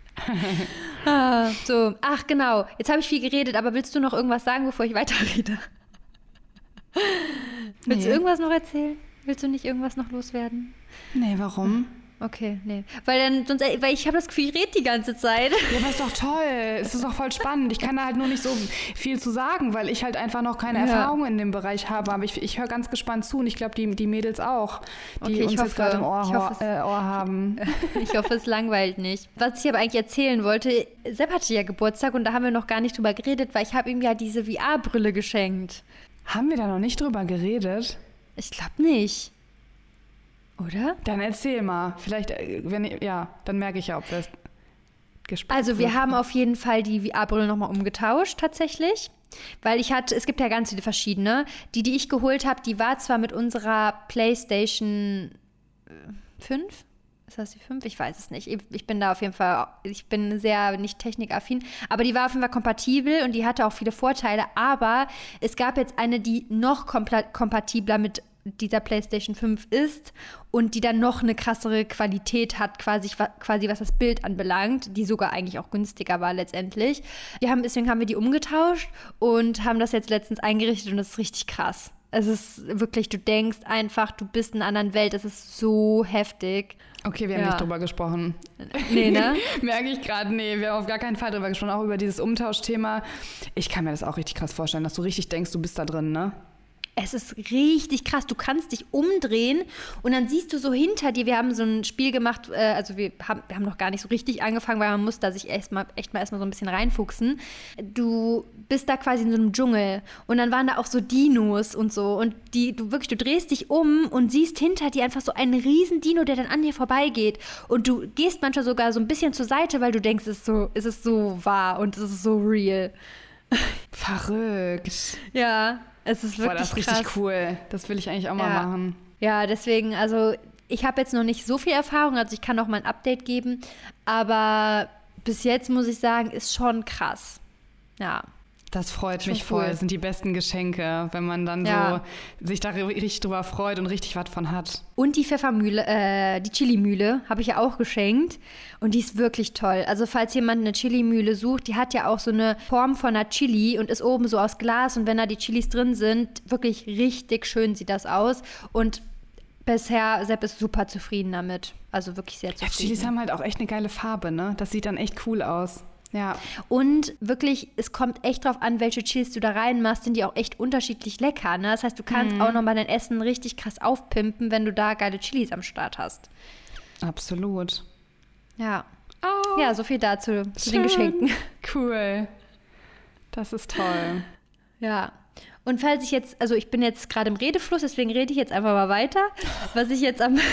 Speaker 2: ah, so, ach genau. Jetzt habe ich viel geredet, aber willst du noch irgendwas sagen, bevor ich weiterrede? Willst nee. du irgendwas noch erzählen? Willst du nicht irgendwas noch loswerden?
Speaker 1: Nee, warum?
Speaker 2: Okay, nee. Weil dann, sonst, weil ich habe das Gefühl, ich rede die ganze Zeit.
Speaker 1: Ja, aber ist doch toll. Es ist doch voll spannend. Ich kann da halt nur nicht so viel zu sagen, weil ich halt einfach noch keine ja. Erfahrung in dem Bereich habe. Aber ich, ich höre ganz gespannt zu und ich glaube, die, die Mädels auch, die
Speaker 2: okay,
Speaker 1: uns
Speaker 2: hoffe,
Speaker 1: jetzt gerade im Ohr,
Speaker 2: hoffe,
Speaker 1: äh, Ohr haben.
Speaker 2: Ich hoffe, es langweilt nicht. Was ich aber eigentlich erzählen wollte, Sepp hatte ja Geburtstag und da haben wir noch gar nicht drüber geredet, weil ich habe ihm ja diese V R-Brille geschenkt.
Speaker 1: Haben wir da noch nicht drüber geredet?
Speaker 2: Ich glaube nicht. Oder?
Speaker 1: Dann erzähl mal. Vielleicht, wenn ja, dann merke ich ja, ob das gespannt
Speaker 2: Also wir
Speaker 1: wird.
Speaker 2: haben auf jeden Fall die V R-Brille nochmal umgetauscht, tatsächlich. Weil ich hatte, es gibt ja ganz viele verschiedene. Die, die ich geholt habe, die war zwar mit unserer PlayStation fünf. Ist das die fünf? Ich weiß es nicht. Ich, ich bin da auf jeden Fall, ich bin sehr nicht technikaffin. Aber die war auf jeden Fall kompatibel und die hatte auch viele Vorteile. Aber es gab jetzt eine, die noch kompla- kompatibler mit dieser PlayStation fünf ist und die dann noch eine krassere Qualität hat, quasi, quasi was das Bild anbelangt, die sogar eigentlich auch günstiger war letztendlich. Wir haben, deswegen haben wir die umgetauscht und haben das jetzt letztens eingerichtet und das ist richtig krass. Es ist wirklich, du denkst einfach, du bist in einer anderen Welt. Es ist so heftig.
Speaker 1: Okay, wir haben
Speaker 2: ja.
Speaker 1: nicht drüber gesprochen.
Speaker 2: Nee, ne?
Speaker 1: Merke ich gerade, nee, wir haben auf gar keinen Fall drüber gesprochen, auch über dieses Umtauschthema. Ich kann mir das auch richtig krass vorstellen, dass du richtig denkst, du bist da drin, ne?
Speaker 2: Es ist richtig krass. Du kannst dich umdrehen und dann siehst du so hinter dir, wir haben so ein Spiel gemacht, äh, also wir haben, wir haben noch gar nicht so richtig angefangen, weil man muss da sich echt mal, echt mal erstmal so ein bisschen reinfuchsen. Du bist da quasi in so einem Dschungel und dann waren da auch so Dinos und so und die, du wirklich, du drehst dich um und siehst hinter dir einfach so einen riesen Dino, der dann an dir vorbeigeht und du gehst manchmal sogar so ein bisschen zur Seite, weil du denkst, es ist so, es ist so wahr und es ist so real.
Speaker 1: Verrückt.
Speaker 2: Ja. Es ist wirklich
Speaker 1: Boah, das ist
Speaker 2: krass.
Speaker 1: richtig cool. Das will ich eigentlich auch mal
Speaker 2: ja.
Speaker 1: machen.
Speaker 2: Ja, deswegen, also ich habe jetzt noch nicht so viel Erfahrung, also ich kann noch mal ein Update geben, aber bis jetzt muss ich sagen, ist schon krass. Ja.
Speaker 1: Das freut
Speaker 2: schon
Speaker 1: mich
Speaker 2: cool.
Speaker 1: voll. Das sind die besten Geschenke, wenn man dann
Speaker 2: ja.
Speaker 1: so sich da richtig drüber freut und richtig was von hat.
Speaker 2: Und die Pfeffermühle, äh, die Chilimühle habe ich ja auch geschenkt und die ist wirklich toll. Also falls jemand eine Chilimühle sucht, die hat ja auch so eine Form von einer Chili und ist oben so aus Glas und wenn da die Chilis drin sind, wirklich richtig schön sieht das aus und Bisher, Sepp ist super zufrieden damit. Also wirklich sehr zufrieden.
Speaker 1: Ja, Chilis haben halt auch echt eine geile Farbe, ne? Das sieht dann echt cool aus. Ja.
Speaker 2: Und wirklich, es kommt echt drauf an, welche Chilis du da reinmachst, sind die auch echt unterschiedlich lecker, ne? Das heißt, du kannst mhm. auch nochmal dein Essen richtig krass aufpimpen, wenn du da geile Chilis am Start hast.
Speaker 1: Absolut.
Speaker 2: Ja.
Speaker 1: Oh,
Speaker 2: ja, so viel dazu, zu den Geschenken.
Speaker 1: Cool. Das ist toll.
Speaker 2: Ja. Und falls ich jetzt, also ich bin jetzt gerade im Redefluss, deswegen rede ich jetzt einfach mal weiter. Was ich jetzt am,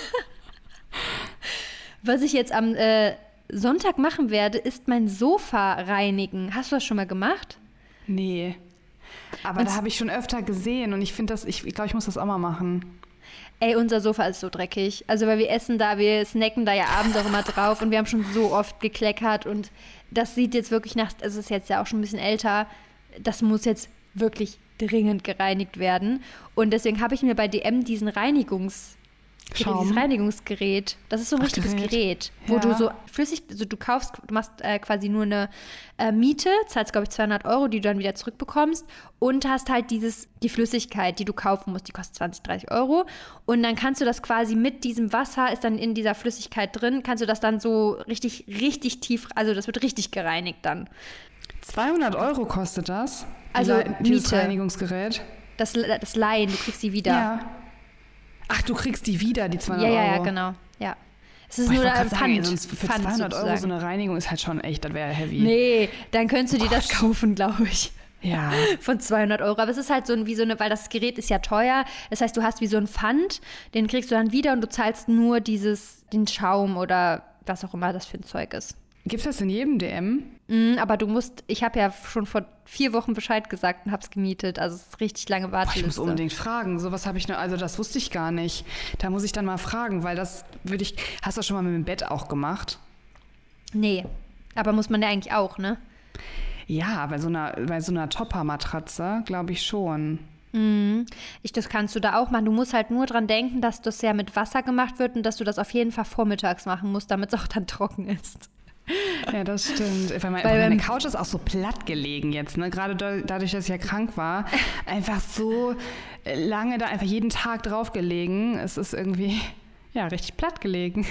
Speaker 2: was ich jetzt am äh, Sonntag machen werde, ist mein Sofa reinigen. Hast du das schon mal gemacht?
Speaker 1: Nee. Aber und da habe ich schon öfter gesehen und ich finde das, ich, ich glaube, ich muss das auch mal machen.
Speaker 2: Ey, unser Sofa ist so dreckig. Also, weil wir essen da, wir snacken da ja abends auch immer drauf und wir haben schon so oft gekleckert und das sieht jetzt wirklich nach, also es ist jetzt ja auch schon ein bisschen älter, das muss jetzt wirklich dringend gereinigt werden. Und deswegen habe ich mir bei D M diesen Reinigungs...
Speaker 1: Schaum.
Speaker 2: Dieses Reinigungsgerät, das ist so ein
Speaker 1: Ach,
Speaker 2: richtiges
Speaker 1: Gerät.
Speaker 2: Gerät, wo
Speaker 1: Ja.
Speaker 2: du so flüssig, also du kaufst, du machst äh, quasi nur eine äh, Miete, zahlst glaube ich zweihundert Euro, die du dann wieder zurückbekommst und hast halt dieses, die Flüssigkeit, die du kaufen musst, die kostet zwanzig, dreißig Euro und dann kannst du das quasi mit diesem Wasser, ist dann in dieser Flüssigkeit drin, kannst du das dann so richtig, richtig tief, also das wird richtig gereinigt dann.
Speaker 1: zweihundert Euro kostet das?
Speaker 2: Also
Speaker 1: Diese- dieses
Speaker 2: Miete.
Speaker 1: Reinigungsgerät?
Speaker 2: Das, das Leihen, du kriegst die wieder.
Speaker 1: Ja. Ach, du kriegst die wieder, die zweihundert
Speaker 2: ja,
Speaker 1: Euro?
Speaker 2: ja, ja, genau, ja. Es ist
Speaker 1: Boah, ich
Speaker 2: nur
Speaker 1: wollte
Speaker 2: ein
Speaker 1: gerade sagen,
Speaker 2: Pfand,
Speaker 1: sonst für
Speaker 2: Pfand
Speaker 1: zweihundert Euro so
Speaker 2: sozusagen.
Speaker 1: eine Reinigung ist halt schon echt, das wäre heavy.
Speaker 2: Nee, dann könntest du dir das
Speaker 1: Gott.
Speaker 2: kaufen, glaube ich.
Speaker 1: Ja.
Speaker 2: Von zweihundert Euro. Aber es ist halt so ein, wie so eine, weil das Gerät ist ja teuer. Das heißt, du hast wie so ein Pfand, den kriegst du dann wieder und du zahlst nur dieses, den Schaum oder was auch immer das für ein Zeug ist.
Speaker 1: Gibt es das in jedem D M?
Speaker 2: Mhm, aber du musst, ich habe ja schon vor vier Wochen Bescheid gesagt und habe es gemietet. Also es ist richtig lange
Speaker 1: Boah,
Speaker 2: Warteliste.
Speaker 1: ich muss unbedingt fragen. Sowas habe ich noch, also das wusste ich gar nicht. Da muss ich dann mal fragen, weil das würde ich, hast du das schon mal mit dem Bett auch gemacht?
Speaker 2: Nee, aber muss man ja eigentlich auch, ne?
Speaker 1: Ja, bei so einer, bei so einer Topper-Matratze glaube ich schon.
Speaker 2: Mhm. Ich, das kannst du da auch machen. Du musst halt nur dran denken, dass das ja mit Wasser gemacht wird und dass du das auf jeden Fall vormittags machen musst, damit es auch dann trocken ist.
Speaker 1: Ja, das stimmt. Weil mein,
Speaker 2: Weil,
Speaker 1: meine
Speaker 2: ähm,
Speaker 1: Couch ist auch so platt gelegen jetzt, ne? Gerade da, dadurch, dass ich ja krank war. Einfach so lange da einfach jeden Tag drauf gelegen. Es ist irgendwie, ja, richtig platt gelegen.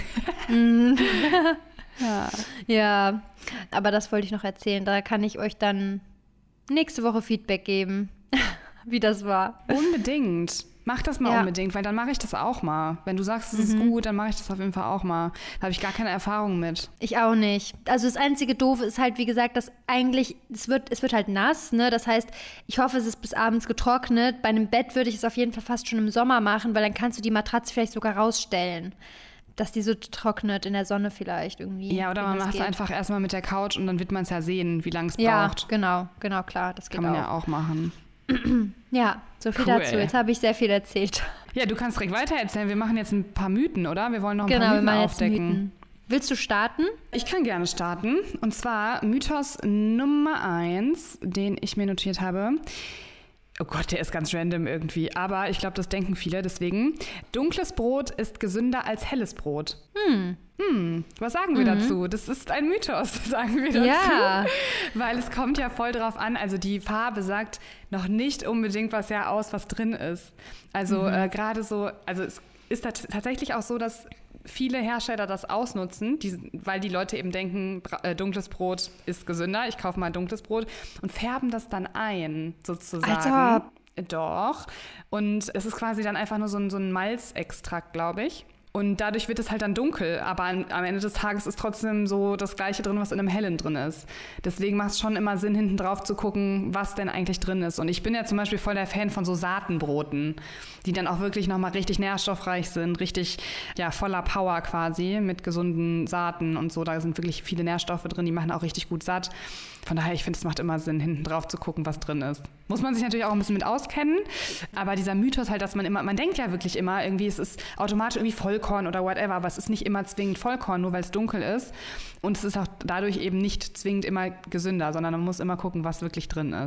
Speaker 1: Ja.
Speaker 2: Ja, aber das wollte ich noch erzählen. Da kann ich euch dann nächste Woche Feedback geben, wie das war.
Speaker 1: Unbedingt. Mach das mal
Speaker 2: Ja.
Speaker 1: unbedingt, weil dann mache ich das auch mal. Wenn du sagst, es ist gut, dann mache ich das auf jeden Fall auch mal. Da habe ich gar keine Erfahrung mit.
Speaker 2: Ich auch nicht. Also das einzige Doofe ist halt, wie gesagt, dass eigentlich, es wird, es wird halt nass, ne? Das heißt, ich hoffe, es ist bis abends getrocknet. Bei einem Bett würde ich es auf jeden Fall fast schon im Sommer machen, weil dann kannst du die Matratze vielleicht sogar rausstellen. Dass die so trocknet in der Sonne vielleicht irgendwie.
Speaker 1: Ja, oder
Speaker 2: wenn
Speaker 1: man
Speaker 2: das
Speaker 1: macht es
Speaker 2: geht.
Speaker 1: einfach erstmal mit der Couch und dann wird man es ja sehen, wie lange es
Speaker 2: Ja,
Speaker 1: braucht.
Speaker 2: genau, genau, klar, das geht
Speaker 1: Kann man
Speaker 2: auch.
Speaker 1: ja auch machen.
Speaker 2: Ja, so viel
Speaker 1: Cool.
Speaker 2: dazu. Jetzt habe ich sehr viel erzählt.
Speaker 1: Ja, du kannst direkt weiter erzählen. Wir machen jetzt ein paar Mythen, oder? Wir wollen noch ein
Speaker 2: Genau,
Speaker 1: paar
Speaker 2: wir
Speaker 1: Mythen
Speaker 2: machen jetzt
Speaker 1: aufdecken.
Speaker 2: Mythen. Willst du starten?
Speaker 1: Ich kann gerne starten. Und zwar Mythos Nummer eins, den ich mir notiert habe. Oh Gott, der ist ganz random irgendwie. Aber ich glaube, das denken viele. Deswegen, dunkles Brot ist gesünder als helles Brot. Hm. Hm. Was sagen wir dazu? Das ist ein Mythos, sagen wir dazu.
Speaker 2: Ja.
Speaker 1: Weil es kommt ja voll drauf an. Also die Farbe sagt noch nicht unbedingt was ja aus, was drin ist. Also
Speaker 2: Mhm.
Speaker 1: äh, gerade so, also es ist tat- tatsächlich auch so, dass viele Hersteller das ausnutzen, die, weil die Leute eben denken, bra- äh, dunkles Brot ist gesünder, ich kaufe mal dunkles Brot und färben das dann ein, sozusagen.
Speaker 2: Als ob.
Speaker 1: Doch. Und es ist quasi dann einfach nur so ein, so ein Malzextrakt, glaube ich. Und dadurch wird es halt dann dunkel, aber am am Ende des Tages ist trotzdem so das Gleiche drin, was in einem hellen drin ist. Deswegen macht es schon immer Sinn, hinten drauf zu gucken, was denn eigentlich drin ist. Und ich bin ja zum Beispiel voll der Fan von so Saatenbroten, die dann auch wirklich nochmal richtig nährstoffreich sind, richtig ja, voller Power quasi, mit gesunden Saaten und so. Da sind wirklich viele Nährstoffe drin, die machen auch richtig gut satt. Von daher, ich finde, es macht immer Sinn, hinten drauf zu gucken, was drin ist. Muss man sich natürlich auch ein bisschen mit auskennen, aber dieser Mythos halt, dass man immer, man denkt ja wirklich immer, irgendwie es ist automatisch irgendwie Vollkorn oder whatever, aber es ist nicht immer zwingend Vollkorn, nur weil es dunkel ist. Und es ist auch dadurch eben nicht zwingend immer gesünder, sondern man muss immer gucken, was wirklich drin ist.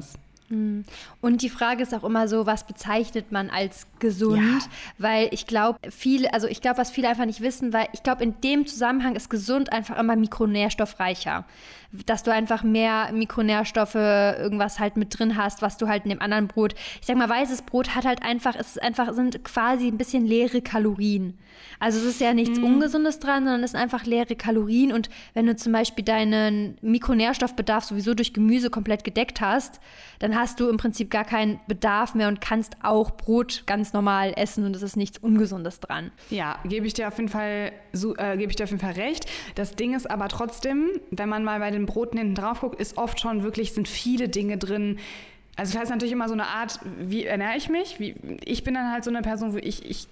Speaker 2: Und die Frage ist auch immer so, was bezeichnet man als gesund? Ja. Weil ich glaube, viele, also ich glaube, was viele einfach nicht wissen, weil ich glaube, in dem Zusammenhang ist gesund einfach immer mikronährstoffreicher. Dass du einfach mehr Mikronährstoffe, irgendwas halt mit drin hast, was du halt in dem anderen Brot, ich sag mal, weißes Brot hat halt einfach, es ist einfach, sind quasi ein bisschen leere Kalorien. Also es ist ja nichts mm. Ungesundes dran, sondern es sind einfach leere Kalorien und wenn du zum Beispiel deinen Mikronährstoffbedarf sowieso durch Gemüse komplett gedeckt hast, dann hast du im Prinzip gar keinen Bedarf mehr und kannst auch Brot ganz normal essen und es ist nichts Ungesundes dran.
Speaker 1: Ja, gebe ich dir auf jeden Fall, so, äh, gebe ich dir auf jeden Fall recht. Das Ding ist aber trotzdem, wenn man mal bei den Broten hinten drauf guckt, ist oft schon wirklich, sind viele Dinge drin. Also das heißt natürlich immer so eine Art, wie ernähre ich mich? Wie, ich bin dann halt so eine Person, wo ich, ich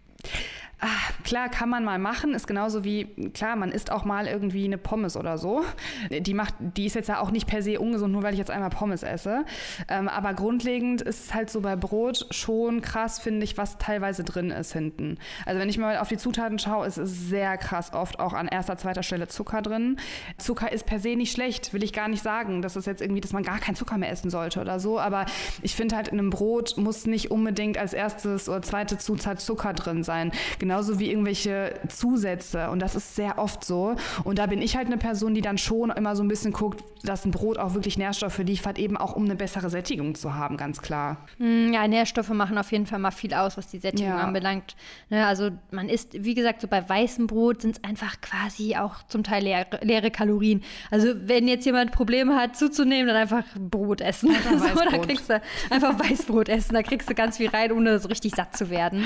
Speaker 1: Ach, klar, kann man mal machen, ist genauso wie, klar, man isst auch mal irgendwie eine Pommes oder so. Die macht, die ist jetzt ja auch nicht per se ungesund, nur weil ich jetzt einmal Pommes esse. Ähm, aber grundlegend ist es halt so bei Brot schon krass, finde ich, was teilweise drin ist hinten. Also wenn ich mal auf die Zutaten schaue, ist es sehr krass oft auch an erster, zweiter Stelle Zucker drin. Zucker ist per se nicht schlecht, will ich gar nicht sagen. Das ist jetzt irgendwie, dass man gar keinen Zucker mehr essen sollte oder so. Aber ich finde halt, in einem Brot muss nicht unbedingt als erstes oder zweite Zutat Zucker drin sein. Genauso wie irgendwelche Zusätze und das ist sehr oft so und da bin ich halt eine Person, die dann schon immer so ein bisschen guckt, dass ein Brot auch wirklich Nährstoffe liefert, eben auch um eine bessere Sättigung zu haben, ganz klar.
Speaker 2: Ja, Nährstoffe machen auf jeden Fall mal viel aus, was die Sättigung ja. anbelangt. Also man isst, wie gesagt, so bei weißem Brot sind es einfach quasi auch zum Teil leere, leere Kalorien. Also wenn jetzt jemand Probleme hat zuzunehmen, dann einfach Brot essen. Einfach so, da kriegst du einfach Weißbrot essen, da kriegst du ganz viel rein, ohne so richtig satt zu werden.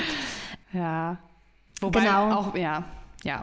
Speaker 1: Ja. Wobei genau. auch, ja, ja.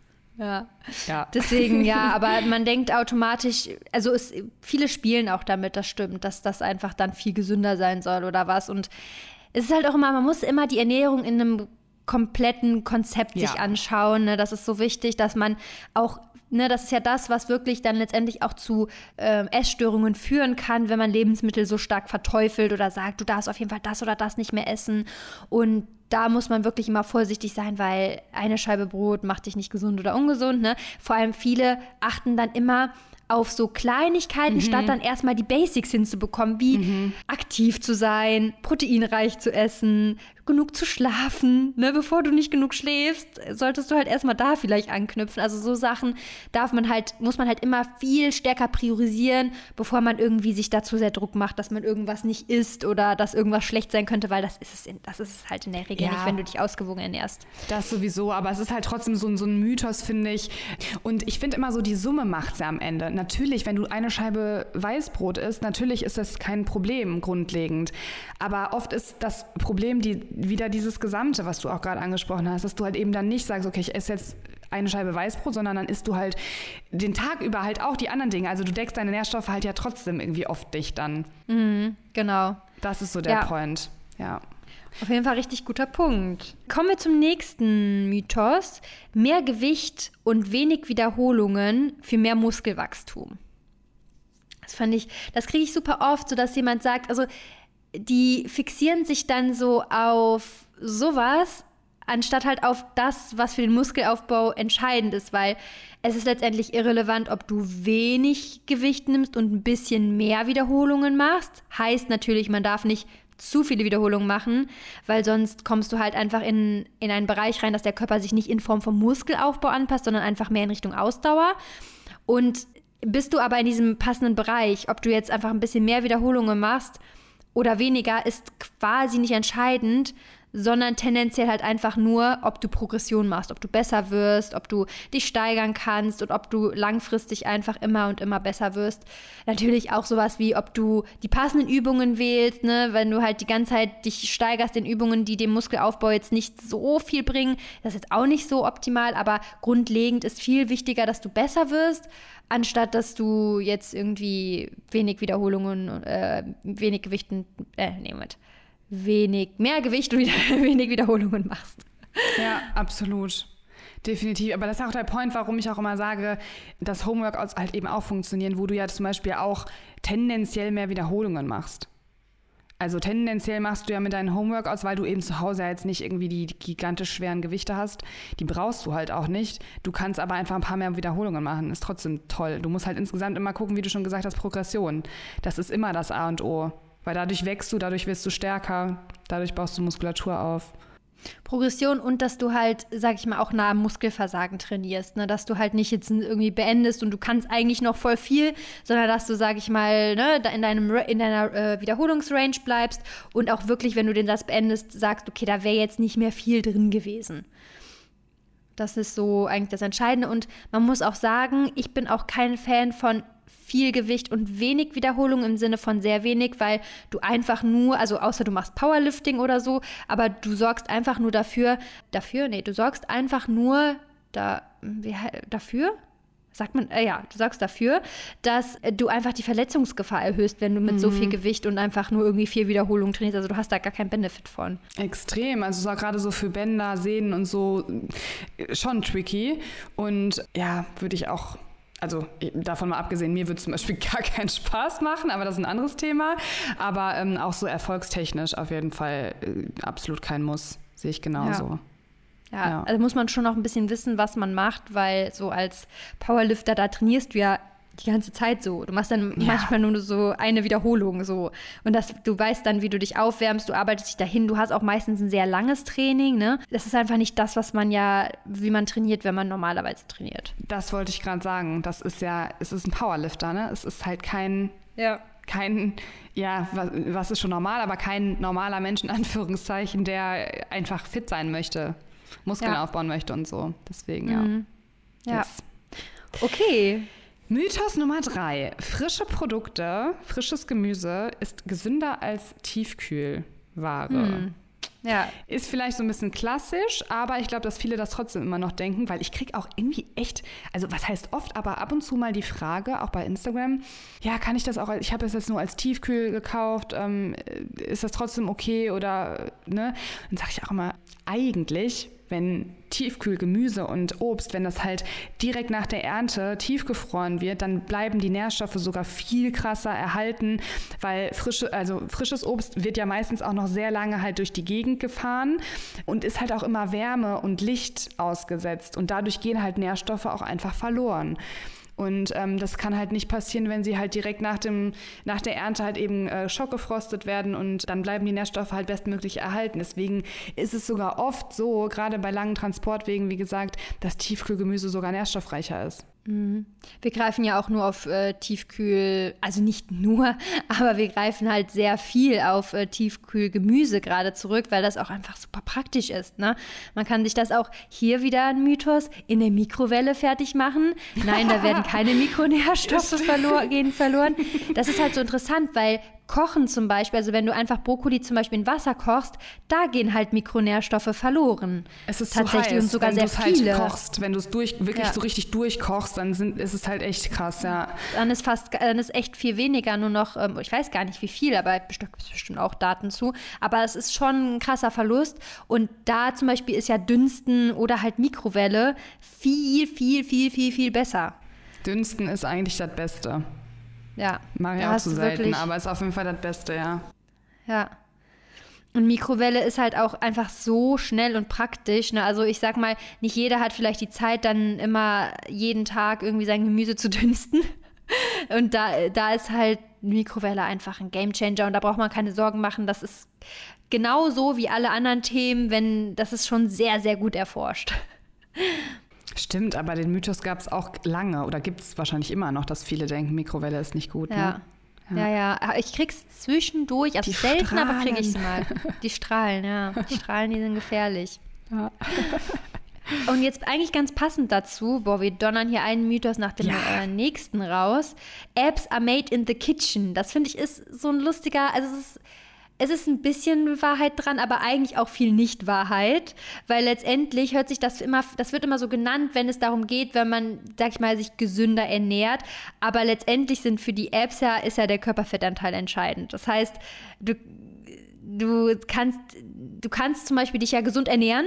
Speaker 2: Ja. ja, deswegen ja, aber man denkt automatisch, also es, viele spielen auch damit, das stimmt, dass das einfach dann viel gesünder sein soll oder was und es ist halt auch immer, man muss immer die Ernährung in einem kompletten Konzept ja. sich anschauen, ne? Das ist so wichtig, dass man auch Ne, das ist ja das, was wirklich dann letztendlich auch zu äh, Essstörungen führen kann, wenn man Lebensmittel so stark verteufelt oder sagt, du darfst auf jeden Fall das oder das nicht mehr essen. Und da muss man wirklich immer vorsichtig sein, weil eine Scheibe Brot macht dich nicht gesund oder ungesund. Ne? Vor allem viele achten dann immer auf so Kleinigkeiten, mhm. statt dann erstmal die Basics hinzubekommen, wie mhm. aktiv zu sein, proteinreich zu essen, genug zu schlafen. Ne? Bevor du nicht genug schläfst, solltest du halt erstmal da vielleicht anknüpfen. Also so Sachen darf man halt, muss man halt immer viel stärker priorisieren, bevor man irgendwie sich dazu sehr Druck macht, dass man irgendwas nicht isst oder dass irgendwas schlecht sein könnte, weil das ist es, in, das ist es halt in der Regel ja. nicht, wenn du dich ausgewogen ernährst.
Speaker 1: Das sowieso, aber es ist halt trotzdem so, so ein Mythos, finde ich. Und ich finde immer so, die Summe macht es ja am Ende. Natürlich, wenn du eine Scheibe Weißbrot isst, natürlich ist das kein Problem grundlegend. Aber oft ist das Problem die, wieder dieses Gesamte, was du auch gerade angesprochen hast, dass du halt eben dann nicht sagst, okay, ich esse jetzt eine Scheibe Weißbrot, sondern dann isst du halt den Tag über halt auch die anderen Dinge. Also du deckst deine Nährstoffe halt ja trotzdem irgendwie oft dicht dann.
Speaker 2: Mhm, genau.
Speaker 1: Das ist so der ja. Point, ja.
Speaker 2: Auf jeden Fall richtig guter Punkt. Kommen wir zum nächsten Mythos. Mehr Gewicht und wenig Wiederholungen für mehr Muskelwachstum. Das fand ich, das kriege ich super oft, so dass jemand sagt, also die fixieren sich dann so auf sowas, anstatt halt auf das, was für den Muskelaufbau entscheidend ist, weil es ist letztendlich irrelevant, ob du wenig Gewicht nimmst und ein bisschen mehr Wiederholungen machst. Heißt natürlich, man darf nicht zu viele Wiederholungen machen, weil sonst kommst du halt einfach in, in einen Bereich rein, dass der Körper sich nicht in Form vom Muskelaufbau anpasst, sondern einfach mehr in Richtung Ausdauer. Und bist du aber in diesem passenden Bereich, ob du jetzt einfach ein bisschen mehr Wiederholungen machst oder weniger, ist quasi nicht entscheidend, sondern tendenziell halt einfach nur, ob du Progression machst, ob du besser wirst, ob du dich steigern kannst und ob du langfristig einfach immer und immer besser wirst. Natürlich auch sowas wie, ob du die passenden Übungen wählst, ne? Wenn du halt die ganze Zeit dich steigerst in Übungen, die dem Muskelaufbau jetzt nicht so viel bringen, das ist jetzt auch nicht so optimal, aber grundlegend ist viel wichtiger, dass du besser wirst, anstatt dass du jetzt irgendwie wenig Wiederholungen, äh, wenig Gewichten, äh, nee, Moment. wenig, mehr Gewicht und wieder, wenig Wiederholungen machst.
Speaker 1: Ja, absolut. Definitiv. Aber das ist auch der Point, warum ich auch immer sage, dass Homeworkouts halt eben auch funktionieren, wo du ja zum Beispiel auch tendenziell mehr Wiederholungen machst. Also tendenziell machst du ja mit deinen Homeworkouts, weil du eben zu Hause jetzt nicht irgendwie die gigantisch schweren Gewichte hast, die brauchst du halt auch nicht. Du kannst aber einfach ein paar mehr Wiederholungen machen, ist trotzdem toll. Du musst halt insgesamt immer gucken, wie du schon gesagt hast, Progression. Das ist immer das A und O. Weil dadurch wächst du, dadurch wirst du stärker, dadurch baust du Muskulatur auf.
Speaker 2: Progression und dass du halt, sag ich mal, auch nah am Muskelversagen trainierst, ne? Dass du halt nicht jetzt irgendwie beendest und du kannst eigentlich noch voll viel, sondern dass du, sag ich mal, ne, in, deinem, in deiner äh, Wiederholungsrange bleibst und auch wirklich, wenn du den Satz beendest, sagst, okay, da wäre jetzt nicht mehr viel drin gewesen. Das ist so eigentlich das Entscheidende und man muss auch sagen, ich bin auch kein Fan von viel Gewicht und wenig Wiederholung im Sinne von sehr wenig, weil du einfach nur, also außer du machst Powerlifting oder so, aber du sorgst einfach nur dafür, dafür, nee, du sorgst einfach nur da, wie, dafür, sagt man, äh, ja, du sorgst dafür, dass du einfach die Verletzungsgefahr erhöhst, wenn du mit mhm. so viel Gewicht und einfach nur irgendwie vier Wiederholungen trainierst, also du hast da gar keinen Benefit von.
Speaker 1: Extrem, also so, gerade so für Bänder, Sehnen und so schon tricky und ja, würde ich auch Also davon mal abgesehen, mir würde zum Beispiel gar keinen Spaß machen, aber das ist ein anderes Thema. Aber ähm, auch so erfolgstechnisch auf jeden Fall äh, absolut kein Muss, sehe ich genauso.
Speaker 2: Ja. Ja, ja, also muss man schon noch ein bisschen wissen, was man macht, weil so als Powerlifter, da trainierst du ja die ganze Zeit so. Du machst dann ja. manchmal nur so eine Wiederholung so. Und das, du weißt dann, wie du dich aufwärmst, du arbeitest dich dahin. Du hast auch meistens ein sehr langes Training, ne? Das ist einfach nicht das, was man ja, wie man trainiert, wenn man normalerweise trainiert.
Speaker 1: Das wollte ich gerade sagen. Das ist ja, es ist ein Powerlifter, ne? Es ist halt kein,
Speaker 2: ja.
Speaker 1: kein, ja, was, was ist schon normal, aber kein normaler Mensch in Anführungszeichen, der einfach fit sein möchte, Muskeln ja. aufbauen möchte und so. Deswegen, ja.
Speaker 2: Mhm. Ja.
Speaker 1: Yes.
Speaker 2: Okay.
Speaker 1: Mythos Nummer drei. Frische Produkte, frisches Gemüse ist gesünder als Tiefkühlware.
Speaker 2: Hm. Ja.
Speaker 1: Ist vielleicht so ein bisschen klassisch, aber ich glaube, dass viele das trotzdem immer noch denken, weil ich kriege auch irgendwie echt, also was heißt oft, aber ab und zu mal die Frage, auch bei Instagram, ja, kann ich das auch, ich habe es jetzt nur als Tiefkühl gekauft, ähm, ist das trotzdem okay oder, ne? Dann sage ich auch immer, eigentlich, wenn Tiefkühlgemüse und Obst, wenn das halt direkt nach der Ernte tiefgefroren wird, dann bleiben die Nährstoffe sogar viel krasser erhalten, weil frische, also frisches Obst wird ja meistens auch noch sehr lange halt durch die Gegend gefahren und ist halt auch immer Wärme und Licht ausgesetzt und dadurch gehen halt Nährstoffe auch einfach verloren. Und ähm, das kann halt nicht passieren, wenn sie halt direkt nach dem nach der Ernte halt eben äh, schockgefrostet werden und dann bleiben die Nährstoffe halt bestmöglich erhalten. Deswegen ist es sogar oft so, gerade bei langen Transportwegen, wie gesagt, dass Tiefkühlgemüse sogar nährstoffreicher ist.
Speaker 2: Mhm. Wir greifen ja auch nur auf äh, Tiefkühl, also nicht nur, aber wir greifen halt sehr viel auf äh, Tiefkühlgemüse gerade zurück, weil das auch einfach super praktisch ist, ne? Man kann sich das auch, hier wieder ein Mythos, in der Mikrowelle fertig machen. Nein, da werden keine Mikronährstoffe verlor- gehen verloren. Das ist halt so interessant, weil Kochen zum Beispiel, also wenn du einfach Brokkoli zum Beispiel in Wasser kochst, da gehen halt Mikronährstoffe verloren.
Speaker 1: Es ist
Speaker 2: tatsächlich
Speaker 1: so heiß,
Speaker 2: und sogar
Speaker 1: wenn
Speaker 2: sehr viele.
Speaker 1: Halt kochst, wenn du es durch, wirklich
Speaker 2: ja.
Speaker 1: so richtig durchkochst, dann sind, ist es halt echt krass, ja.
Speaker 2: Dann ist fast, dann ist echt viel weniger, nur noch, ähm, ich weiß gar nicht wie viel, aber es gibt bestimmt auch Daten zu. Aber es ist schon ein krasser Verlust. Und da zum Beispiel ist ja Dünsten oder halt Mikrowelle viel, viel, viel, viel, viel besser.
Speaker 1: Dünsten ist eigentlich das Beste.
Speaker 2: Ja.
Speaker 1: Mache ich auch zu selten, aber ist auf jeden Fall das Beste, ja.
Speaker 2: Ja. Und Mikrowelle ist halt auch einfach so schnell und praktisch, ne? Also ich sag mal, nicht jeder hat vielleicht die Zeit, dann immer jeden Tag irgendwie sein Gemüse zu dünsten. Und da, da ist halt Mikrowelle einfach ein Gamechanger und da braucht man keine Sorgen machen. Das ist genauso wie alle anderen Themen, wenn das ist schon sehr, sehr gut erforscht.
Speaker 1: Stimmt, aber den Mythos gab es auch lange oder gibt es wahrscheinlich immer noch, dass viele denken, Mikrowelle ist nicht gut.
Speaker 2: Ja,
Speaker 1: ne?
Speaker 2: ja, ja. ja. Ich krieg's zwischendurch, also
Speaker 1: die
Speaker 2: selten,
Speaker 1: Strahlen.
Speaker 2: aber krieg ich's mal. Die Strahlen, ja. Die Strahlen, die sind gefährlich.
Speaker 1: Ja.
Speaker 2: Und jetzt eigentlich ganz passend dazu, boah, wir donnern hier einen Mythos nach dem
Speaker 1: ja.
Speaker 2: äh, nächsten raus. Apps are made in the kitchen. Das finde ich ist so ein lustiger, also es ist Es ist ein bisschen Wahrheit dran, aber eigentlich auch viel Nicht-Wahrheit, weil letztendlich hört sich das immer, das wird immer so genannt, wenn es darum geht, wenn man, sag ich mal, sich gesünder ernährt, aber letztendlich sind für die Apps ja, ist ja der Körperfettanteil entscheidend. Das heißt, du, du kannst, du kannst zum Beispiel dich ja gesund ernähren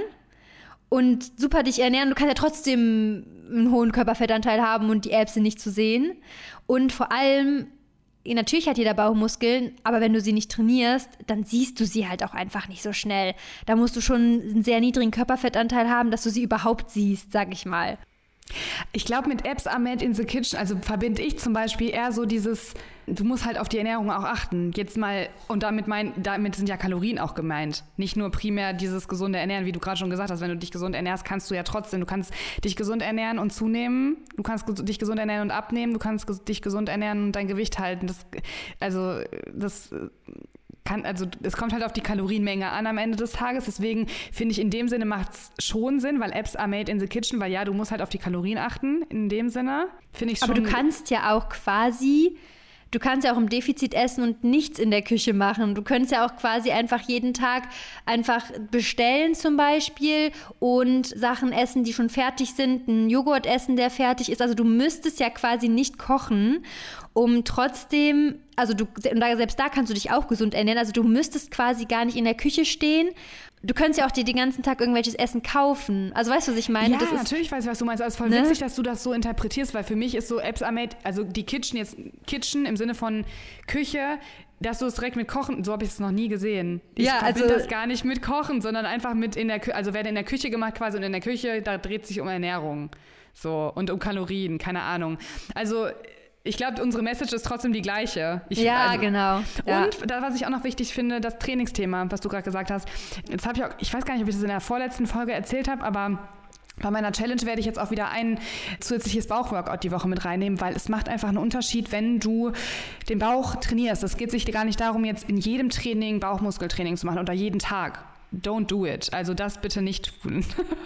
Speaker 2: und super dich ernähren, du kannst ja trotzdem einen hohen Körperfettanteil haben und die Apps sind nicht zu sehen und vor allem natürlich hat jeder Bauchmuskeln, aber wenn du sie nicht trainierst, dann siehst du sie halt auch einfach nicht so schnell. Da musst du schon einen sehr niedrigen Körperfettanteil haben, dass du sie überhaupt siehst, sag ich mal.
Speaker 1: Ich glaube, mit Apps are made in the kitchen, also verbinde ich zum Beispiel eher so dieses, du musst halt auf die Ernährung auch achten. Jetzt mal, und damit, mein, damit sind ja Kalorien auch gemeint. Nicht nur primär dieses gesunde Ernähren, wie du gerade schon gesagt hast. Wenn du dich gesund ernährst, kannst du ja trotzdem, du kannst dich gesund ernähren und zunehmen. Du kannst dich gesund ernähren und abnehmen. Du kannst dich gesund ernähren und dein Gewicht halten. Das, also, das... Kann, also es kommt halt auf die Kalorienmenge an am Ende des Tages, deswegen finde ich, in dem Sinne macht es schon Sinn, weil Apps are made in the kitchen, weil ja, du musst halt auf die Kalorien achten, in dem Sinne, finde ich schon.
Speaker 2: Aber du kannst ja auch quasi, du kannst ja auch im Defizit essen und nichts in der Küche machen. Du könntest ja auch quasi einfach jeden Tag einfach bestellen zum Beispiel und Sachen essen, die schon fertig sind, einen Joghurt essen, der fertig ist. Also du müsstest ja quasi nicht kochen, um trotzdem, also du, und da, selbst da kannst du dich auch gesund ernähren, also du müsstest quasi gar nicht in der Küche stehen. Du könntest ja auch dir den ganzen Tag irgendwelches Essen kaufen. Also weißt du, was ich meine?
Speaker 1: Ja,
Speaker 2: das ist,
Speaker 1: natürlich weiß ich, was du meinst. Also es ist voll ne? witzig, dass du das so interpretierst, weil für mich ist so Apps are made, also die Kitchen jetzt, Kitchen im Sinne von Küche, dass du es direkt mit Kochen, so habe ich es noch nie gesehen. Ich
Speaker 2: ja,
Speaker 1: verbinde
Speaker 2: also
Speaker 1: das gar nicht mit Kochen, sondern einfach mit in der Küche, also werde in der Küche gemacht quasi und in der Küche, da dreht sich um Ernährung. So, und um Kalorien, keine Ahnung. Also ich glaube, unsere Message ist trotzdem die gleiche. Ich,
Speaker 2: ja,
Speaker 1: also,
Speaker 2: genau. Ja.
Speaker 1: Und da, was ich auch noch wichtig finde, das Trainingsthema, was du gerade gesagt hast. Jetzt habe ich auch, ich weiß gar nicht, ob ich das in der vorletzten Folge erzählt habe, aber bei meiner Challenge werde ich jetzt auch wieder ein zusätzliches Bauchworkout die Woche mit reinnehmen, weil es macht einfach einen Unterschied, wenn du den Bauch trainierst. Es geht sich gar nicht darum, jetzt in jedem Training Bauchmuskeltraining zu machen oder jeden Tag. Don't do it. Also das bitte nicht tun.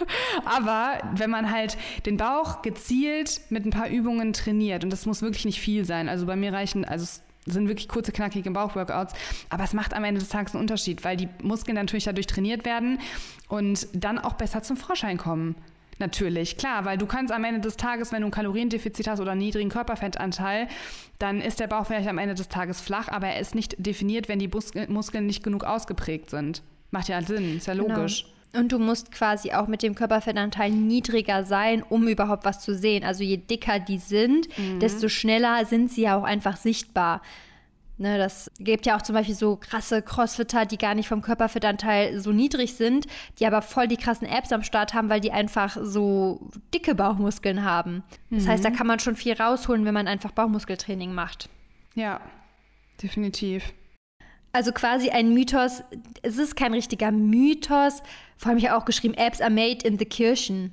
Speaker 1: Aber wenn man halt den Bauch gezielt mit ein paar Übungen trainiert, und das muss wirklich nicht viel sein, also bei mir reichen, also es sind wirklich kurze, knackige Bauchworkouts, aber es macht am Ende des Tages einen Unterschied, weil die Muskeln natürlich dadurch trainiert werden und dann auch besser zum Vorschein kommen. Natürlich, klar, weil du kannst am Ende des Tages, wenn du ein Kaloriendefizit hast oder einen niedrigen Körperfettanteil, dann ist der Bauch vielleicht am Ende des Tages flach, aber er ist nicht definiert, wenn die Muskeln nicht genug ausgeprägt sind. Macht ja Sinn, ist ja logisch.
Speaker 2: Genau. Und du musst quasi auch mit dem Körperfettanteil niedriger sein, um überhaupt was zu sehen. Also je dicker die sind, mhm. desto schneller sind sie ja auch einfach sichtbar. Ne, das gibt ja auch zum Beispiel so krasse Crossfitter, die gar nicht vom Körperfettanteil so niedrig sind, die aber voll die krassen Apps am Start haben, weil die einfach so dicke Bauchmuskeln haben. Das mhm. heißt, da kann man schon viel rausholen, wenn man einfach Bauchmuskeltraining macht.
Speaker 1: Ja, definitiv.
Speaker 2: Also quasi ein Mythos, es ist kein richtiger Mythos, vor allem ich habe auch geschrieben, Apps are made in the kitchen.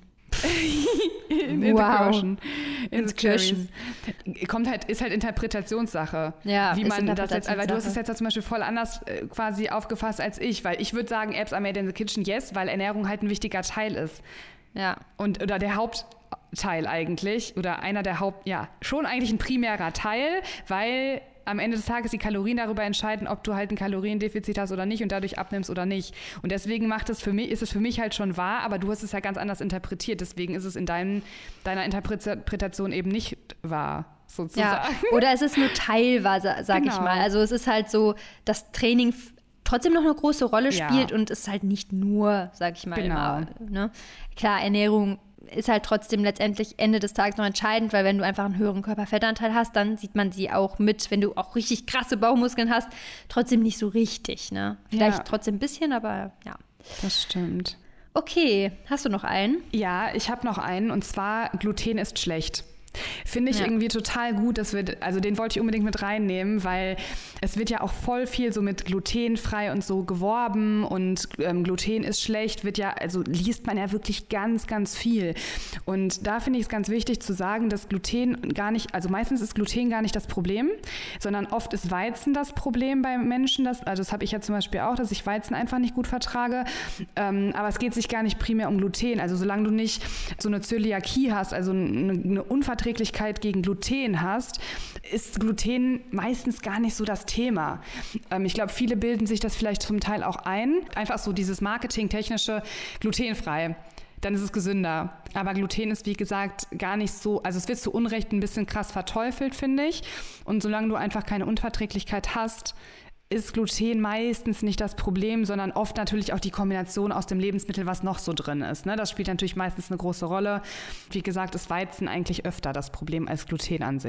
Speaker 1: in, in
Speaker 2: wow.
Speaker 1: the kitchen. In,
Speaker 2: in the kitchen.
Speaker 1: Kommt halt, ist halt Interpretationssache.
Speaker 2: Ja,
Speaker 1: wie man das jetzt, weil du hast es
Speaker 2: Sache.
Speaker 1: jetzt zum Beispiel voll anders äh, quasi aufgefasst als ich, weil ich würde sagen, Apps are made in the kitchen, yes, weil Ernährung halt ein wichtiger Teil ist.
Speaker 2: Ja.
Speaker 1: Und, oder der Hauptteil eigentlich, oder einer der Haupt, ja, schon eigentlich ein primärer Teil, weil am Ende des Tages die Kalorien darüber entscheiden, ob du halt ein Kaloriendefizit hast oder nicht und dadurch abnimmst oder nicht. Und deswegen macht es für mich, ist es für mich halt schon wahr, aber du hast es ja ganz anders interpretiert. Deswegen ist es in deinem, deiner Interpretation eben nicht wahr, sozusagen.
Speaker 2: Ja, oder es ist nur teilweise, sag
Speaker 1: genau.
Speaker 2: ich mal. Also es ist halt so, dass Training trotzdem noch eine große Rolle spielt
Speaker 1: ja.
Speaker 2: und es ist halt nicht nur, sag ich mal,
Speaker 1: genau.
Speaker 2: immer, ne? Klar, Ernährung ist halt trotzdem letztendlich Ende des Tages noch entscheidend, weil wenn du einfach einen höheren Körperfettanteil hast, dann sieht man sie auch mit, wenn du auch richtig krasse Bauchmuskeln hast, trotzdem nicht so richtig, ne? Vielleicht
Speaker 1: ja.
Speaker 2: trotzdem ein bisschen, aber ja.
Speaker 1: Das stimmt.
Speaker 2: Okay, hast du noch einen?
Speaker 1: Ja, ich habe noch einen und zwar Gluten ist schlecht. Finde ich ja. irgendwie total gut, dass wir, also den wollte ich unbedingt mit reinnehmen, weil es wird ja auch voll viel so mit glutenfrei und so geworben und ähm, Gluten ist schlecht, wird ja, also liest man ja wirklich ganz, ganz viel. Und da finde ich es ganz wichtig zu sagen, dass Gluten gar nicht, also meistens ist Gluten gar nicht das Problem, sondern oft ist Weizen das Problem bei Menschen, das, also das habe ich ja zum Beispiel auch, dass ich Weizen einfach nicht gut vertrage, ähm, aber es geht sich gar nicht primär um Gluten, also solange du nicht so eine Zöliakie hast, also eine, eine Unverträglichkeit gegen Gluten hast, ist Gluten meistens gar nicht so das Thema. Ähm, ich glaube, viele bilden sich das vielleicht zum Teil auch ein. Einfach so dieses Marketing-technische glutenfrei. Dann ist es gesünder. Aber Gluten ist, wie gesagt, gar nicht so, also es wird zu Unrecht ein bisschen krass verteufelt, finde ich. Und solange du einfach keine Unverträglichkeit hast, ist Gluten meistens nicht das Problem, sondern oft natürlich auch die Kombination aus dem Lebensmittel, was noch so drin ist. Ne? Das spielt natürlich meistens eine große Rolle. Wie gesagt, ist Weizen eigentlich öfter das Problem als Gluten an sich.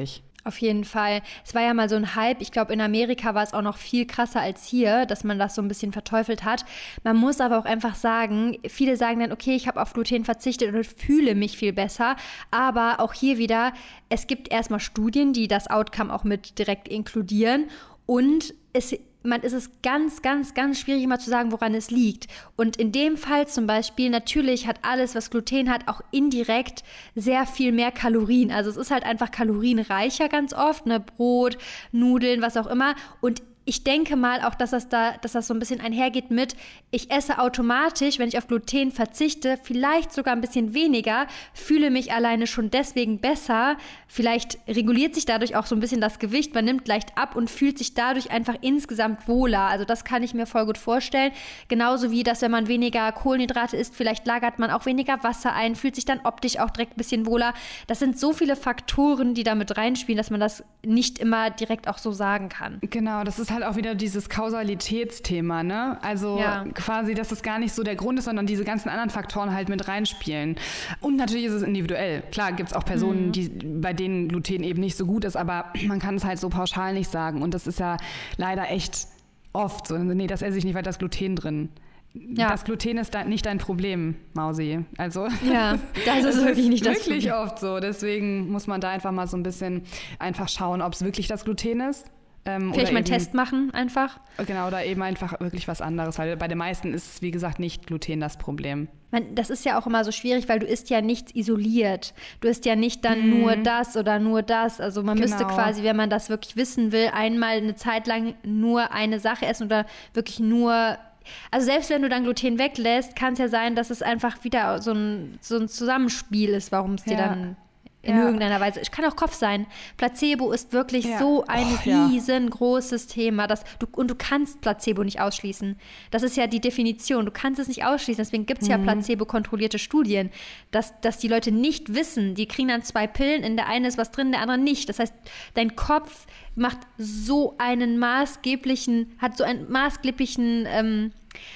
Speaker 2: Auf jeden Fall. Es war ja mal so ein Hype. Ich glaube, in Amerika war es auch noch viel krasser als hier, dass man das so ein bisschen verteufelt hat. Man muss aber auch einfach sagen, viele sagen dann, okay, ich habe auf Gluten verzichtet und fühle mich viel besser. Aber auch hier wieder, es gibt erstmal Studien, die das Outcome auch mit direkt inkludieren. Und es man ist es ganz, ganz, ganz schwierig immer zu sagen, woran es liegt. Und in dem Fall zum Beispiel, natürlich hat alles, was Gluten hat, auch indirekt sehr viel mehr Kalorien. Also es ist halt einfach kalorienreicher ganz oft, ne? Brot, Nudeln, was auch immer. Und ich denke mal auch, dass das da, dass das so ein bisschen einhergeht mit, ich esse automatisch, wenn ich auf Gluten verzichte, vielleicht sogar ein bisschen weniger, fühle mich alleine schon deswegen besser. Vielleicht reguliert sich dadurch auch so ein bisschen das Gewicht, man nimmt leicht ab und fühlt sich dadurch einfach insgesamt wohler. Also das kann ich mir voll gut vorstellen. Genauso wie, dass wenn man weniger Kohlenhydrate isst, vielleicht lagert man auch weniger Wasser ein, fühlt sich dann optisch auch direkt ein bisschen wohler. Das sind so viele Faktoren, die da mit reinspielen, dass man das nicht immer direkt auch so sagen kann.
Speaker 1: Genau, das ist halt auch wieder dieses Kausalitätsthema, ne? Also ja. quasi, dass das gar nicht so der Grund ist, sondern diese ganzen anderen Faktoren halt mit reinspielen. Und natürlich ist es individuell. Klar gibt es auch Personen, mhm. die, bei denen Gluten eben nicht so gut ist, aber man kann es halt so pauschal nicht sagen. Und das ist ja leider echt oft so. Nee, das esse ich nicht, weil da ist Gluten drin. Ja. Das Gluten ist da nicht dein Problem, Mausi. Also
Speaker 2: ja, das ist wirklich nicht das
Speaker 1: wirklich
Speaker 2: Problem.
Speaker 1: Oft so. Deswegen muss man da einfach mal so ein bisschen einfach schauen, ob es wirklich das Gluten ist. Ähm,
Speaker 2: Vielleicht mal einen Test machen einfach.
Speaker 1: Genau, oder eben einfach wirklich was anderes, weil bei den meisten ist, wie gesagt, nicht Gluten das Problem.
Speaker 2: Man, das ist ja auch immer so schwierig, weil du isst ja nichts isoliert. Du isst ja nicht dann mhm. nur das oder nur das. Also man genau. müsste quasi, wenn man das wirklich wissen will, einmal eine Zeit lang nur eine Sache essen oder wirklich nur... Also selbst wenn du dann Gluten weglässt, kann es ja sein, dass es einfach wieder so ein, so ein Zusammenspiel ist, warum es dir ja. dann... in ja. irgendeiner Weise. Es kann auch Kopf sein. Placebo ist wirklich ja. so ein oh, riesengroßes ja. Thema. Dass du, und du kannst Placebo nicht ausschließen. Das ist ja die Definition. Du kannst es nicht ausschließen. Deswegen gibt es mhm. ja Placebo-kontrollierte Studien, dass, dass die Leute nicht wissen, die kriegen dann zwei Pillen, in der einen ist was drin, in der anderen nicht. Das heißt, dein Kopf macht so einen maßgeblichen, hat so einen maßgeblichen ähm,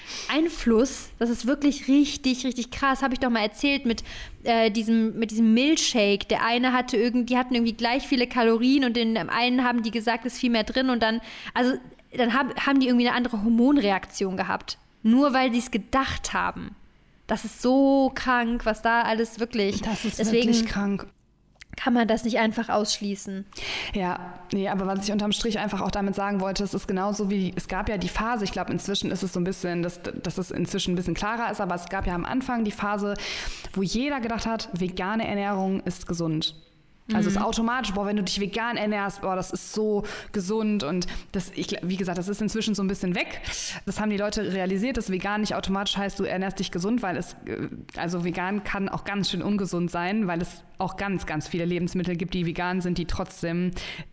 Speaker 2: Einfluss, das ist wirklich richtig, richtig krass. Habe ich doch mal erzählt mit, äh, diesem, mit diesem Milchshake. Der eine hatte irgendwie, die hatten irgendwie gleich viele Kalorien und in dem einen haben die gesagt, es ist viel mehr drin und dann, also dann hab, haben die irgendwie eine andere Hormonreaktion gehabt. Nur weil sie es gedacht haben. Das ist so krank, was da alles wirklich.
Speaker 1: Das ist Deswegen, wirklich krank.
Speaker 2: Kann man das nicht einfach ausschließen.
Speaker 1: Ja, nee, aber was ich unterm Strich einfach auch damit sagen wollte, es ist genauso wie, es gab ja die Phase, ich glaube inzwischen ist es so ein bisschen, dass, dass es inzwischen ein bisschen klarer ist, aber es gab ja am Anfang die Phase, wo jeder gedacht hat, vegane Ernährung ist gesund. Also es ist automatisch, boah, wenn du dich vegan ernährst, boah, das ist so gesund und das, ich, wie gesagt, das ist inzwischen so ein bisschen weg. Das haben die Leute realisiert, dass vegan nicht automatisch heißt, du ernährst dich gesund, weil es, also vegan kann auch ganz schön ungesund sein, weil es auch ganz, ganz viele Lebensmittel gibt, die vegan sind, die trotzdem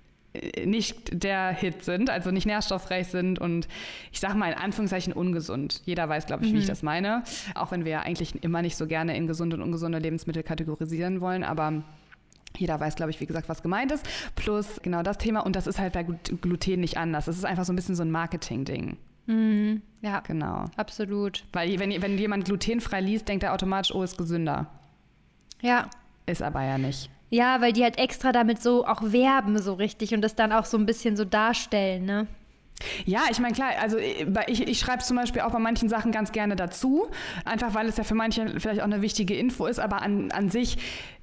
Speaker 1: nicht der Hit sind, also nicht nährstoffreich sind und ich sage mal in Anführungszeichen ungesund. Jeder weiß, glaube ich, mhm. wie ich das meine. Auch wenn wir ja eigentlich immer nicht so gerne in gesunde und ungesunde Lebensmittel kategorisieren wollen, aber jeder weiß, glaube ich, wie gesagt, was gemeint ist. Plus genau das Thema. Und das ist halt bei Gluten nicht anders. Das ist einfach so ein bisschen so ein Marketing-Ding.
Speaker 2: Mhm. Ja,
Speaker 1: genau.
Speaker 2: Absolut.
Speaker 1: Weil wenn, wenn jemand glutenfrei liest, denkt er automatisch, oh, ist gesünder.
Speaker 2: Ja.
Speaker 1: Ist aber ja nicht.
Speaker 2: Ja, weil die halt extra damit so auch werben so richtig und das dann auch so ein bisschen so darstellen, ne?
Speaker 1: Ja, ich meine, klar, also ich, ich schreibe es zum Beispiel auch bei manchen Sachen ganz gerne dazu. Einfach, weil es ja für manche vielleicht auch eine wichtige Info ist. Aber an, an sich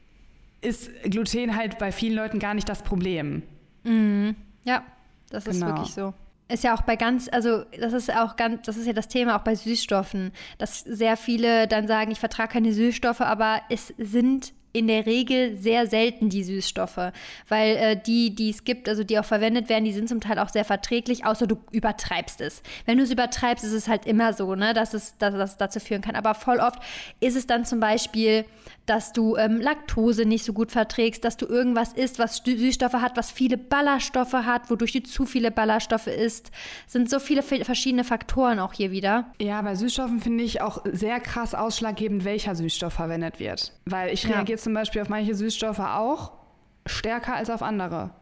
Speaker 1: ist Gluten halt bei vielen Leuten gar nicht das Problem.
Speaker 2: Mhm. Ja, das ist
Speaker 1: genau.
Speaker 2: wirklich so. Ist ja auch bei ganz, also das ist auch ganz, das ist ja das Thema auch bei Süßstoffen, dass sehr viele dann sagen, ich vertrage keine Süßstoffe, aber es sind in der Regel sehr selten die Süßstoffe, weil äh, die, die es gibt, also die auch verwendet werden, die sind zum Teil auch sehr verträglich, außer du übertreibst es. Wenn du es übertreibst, ist es halt immer so, ne, dass es dass das dazu führen kann. Aber voll oft ist es dann zum Beispiel, dass du ähm, Laktose nicht so gut verträgst, dass du irgendwas isst, was Süßstoffe hat, was viele Ballaststoffe hat, wodurch du zu viele Ballaststoffe isst. Es sind so viele verschiedene Faktoren auch hier wieder.
Speaker 1: Ja, bei Süßstoffen finde ich auch sehr krass ausschlaggebend, welcher Süßstoff verwendet wird. Weil ich reagiere ja. zum Beispiel auf manche Süßstoffe auch stärker als auf andere.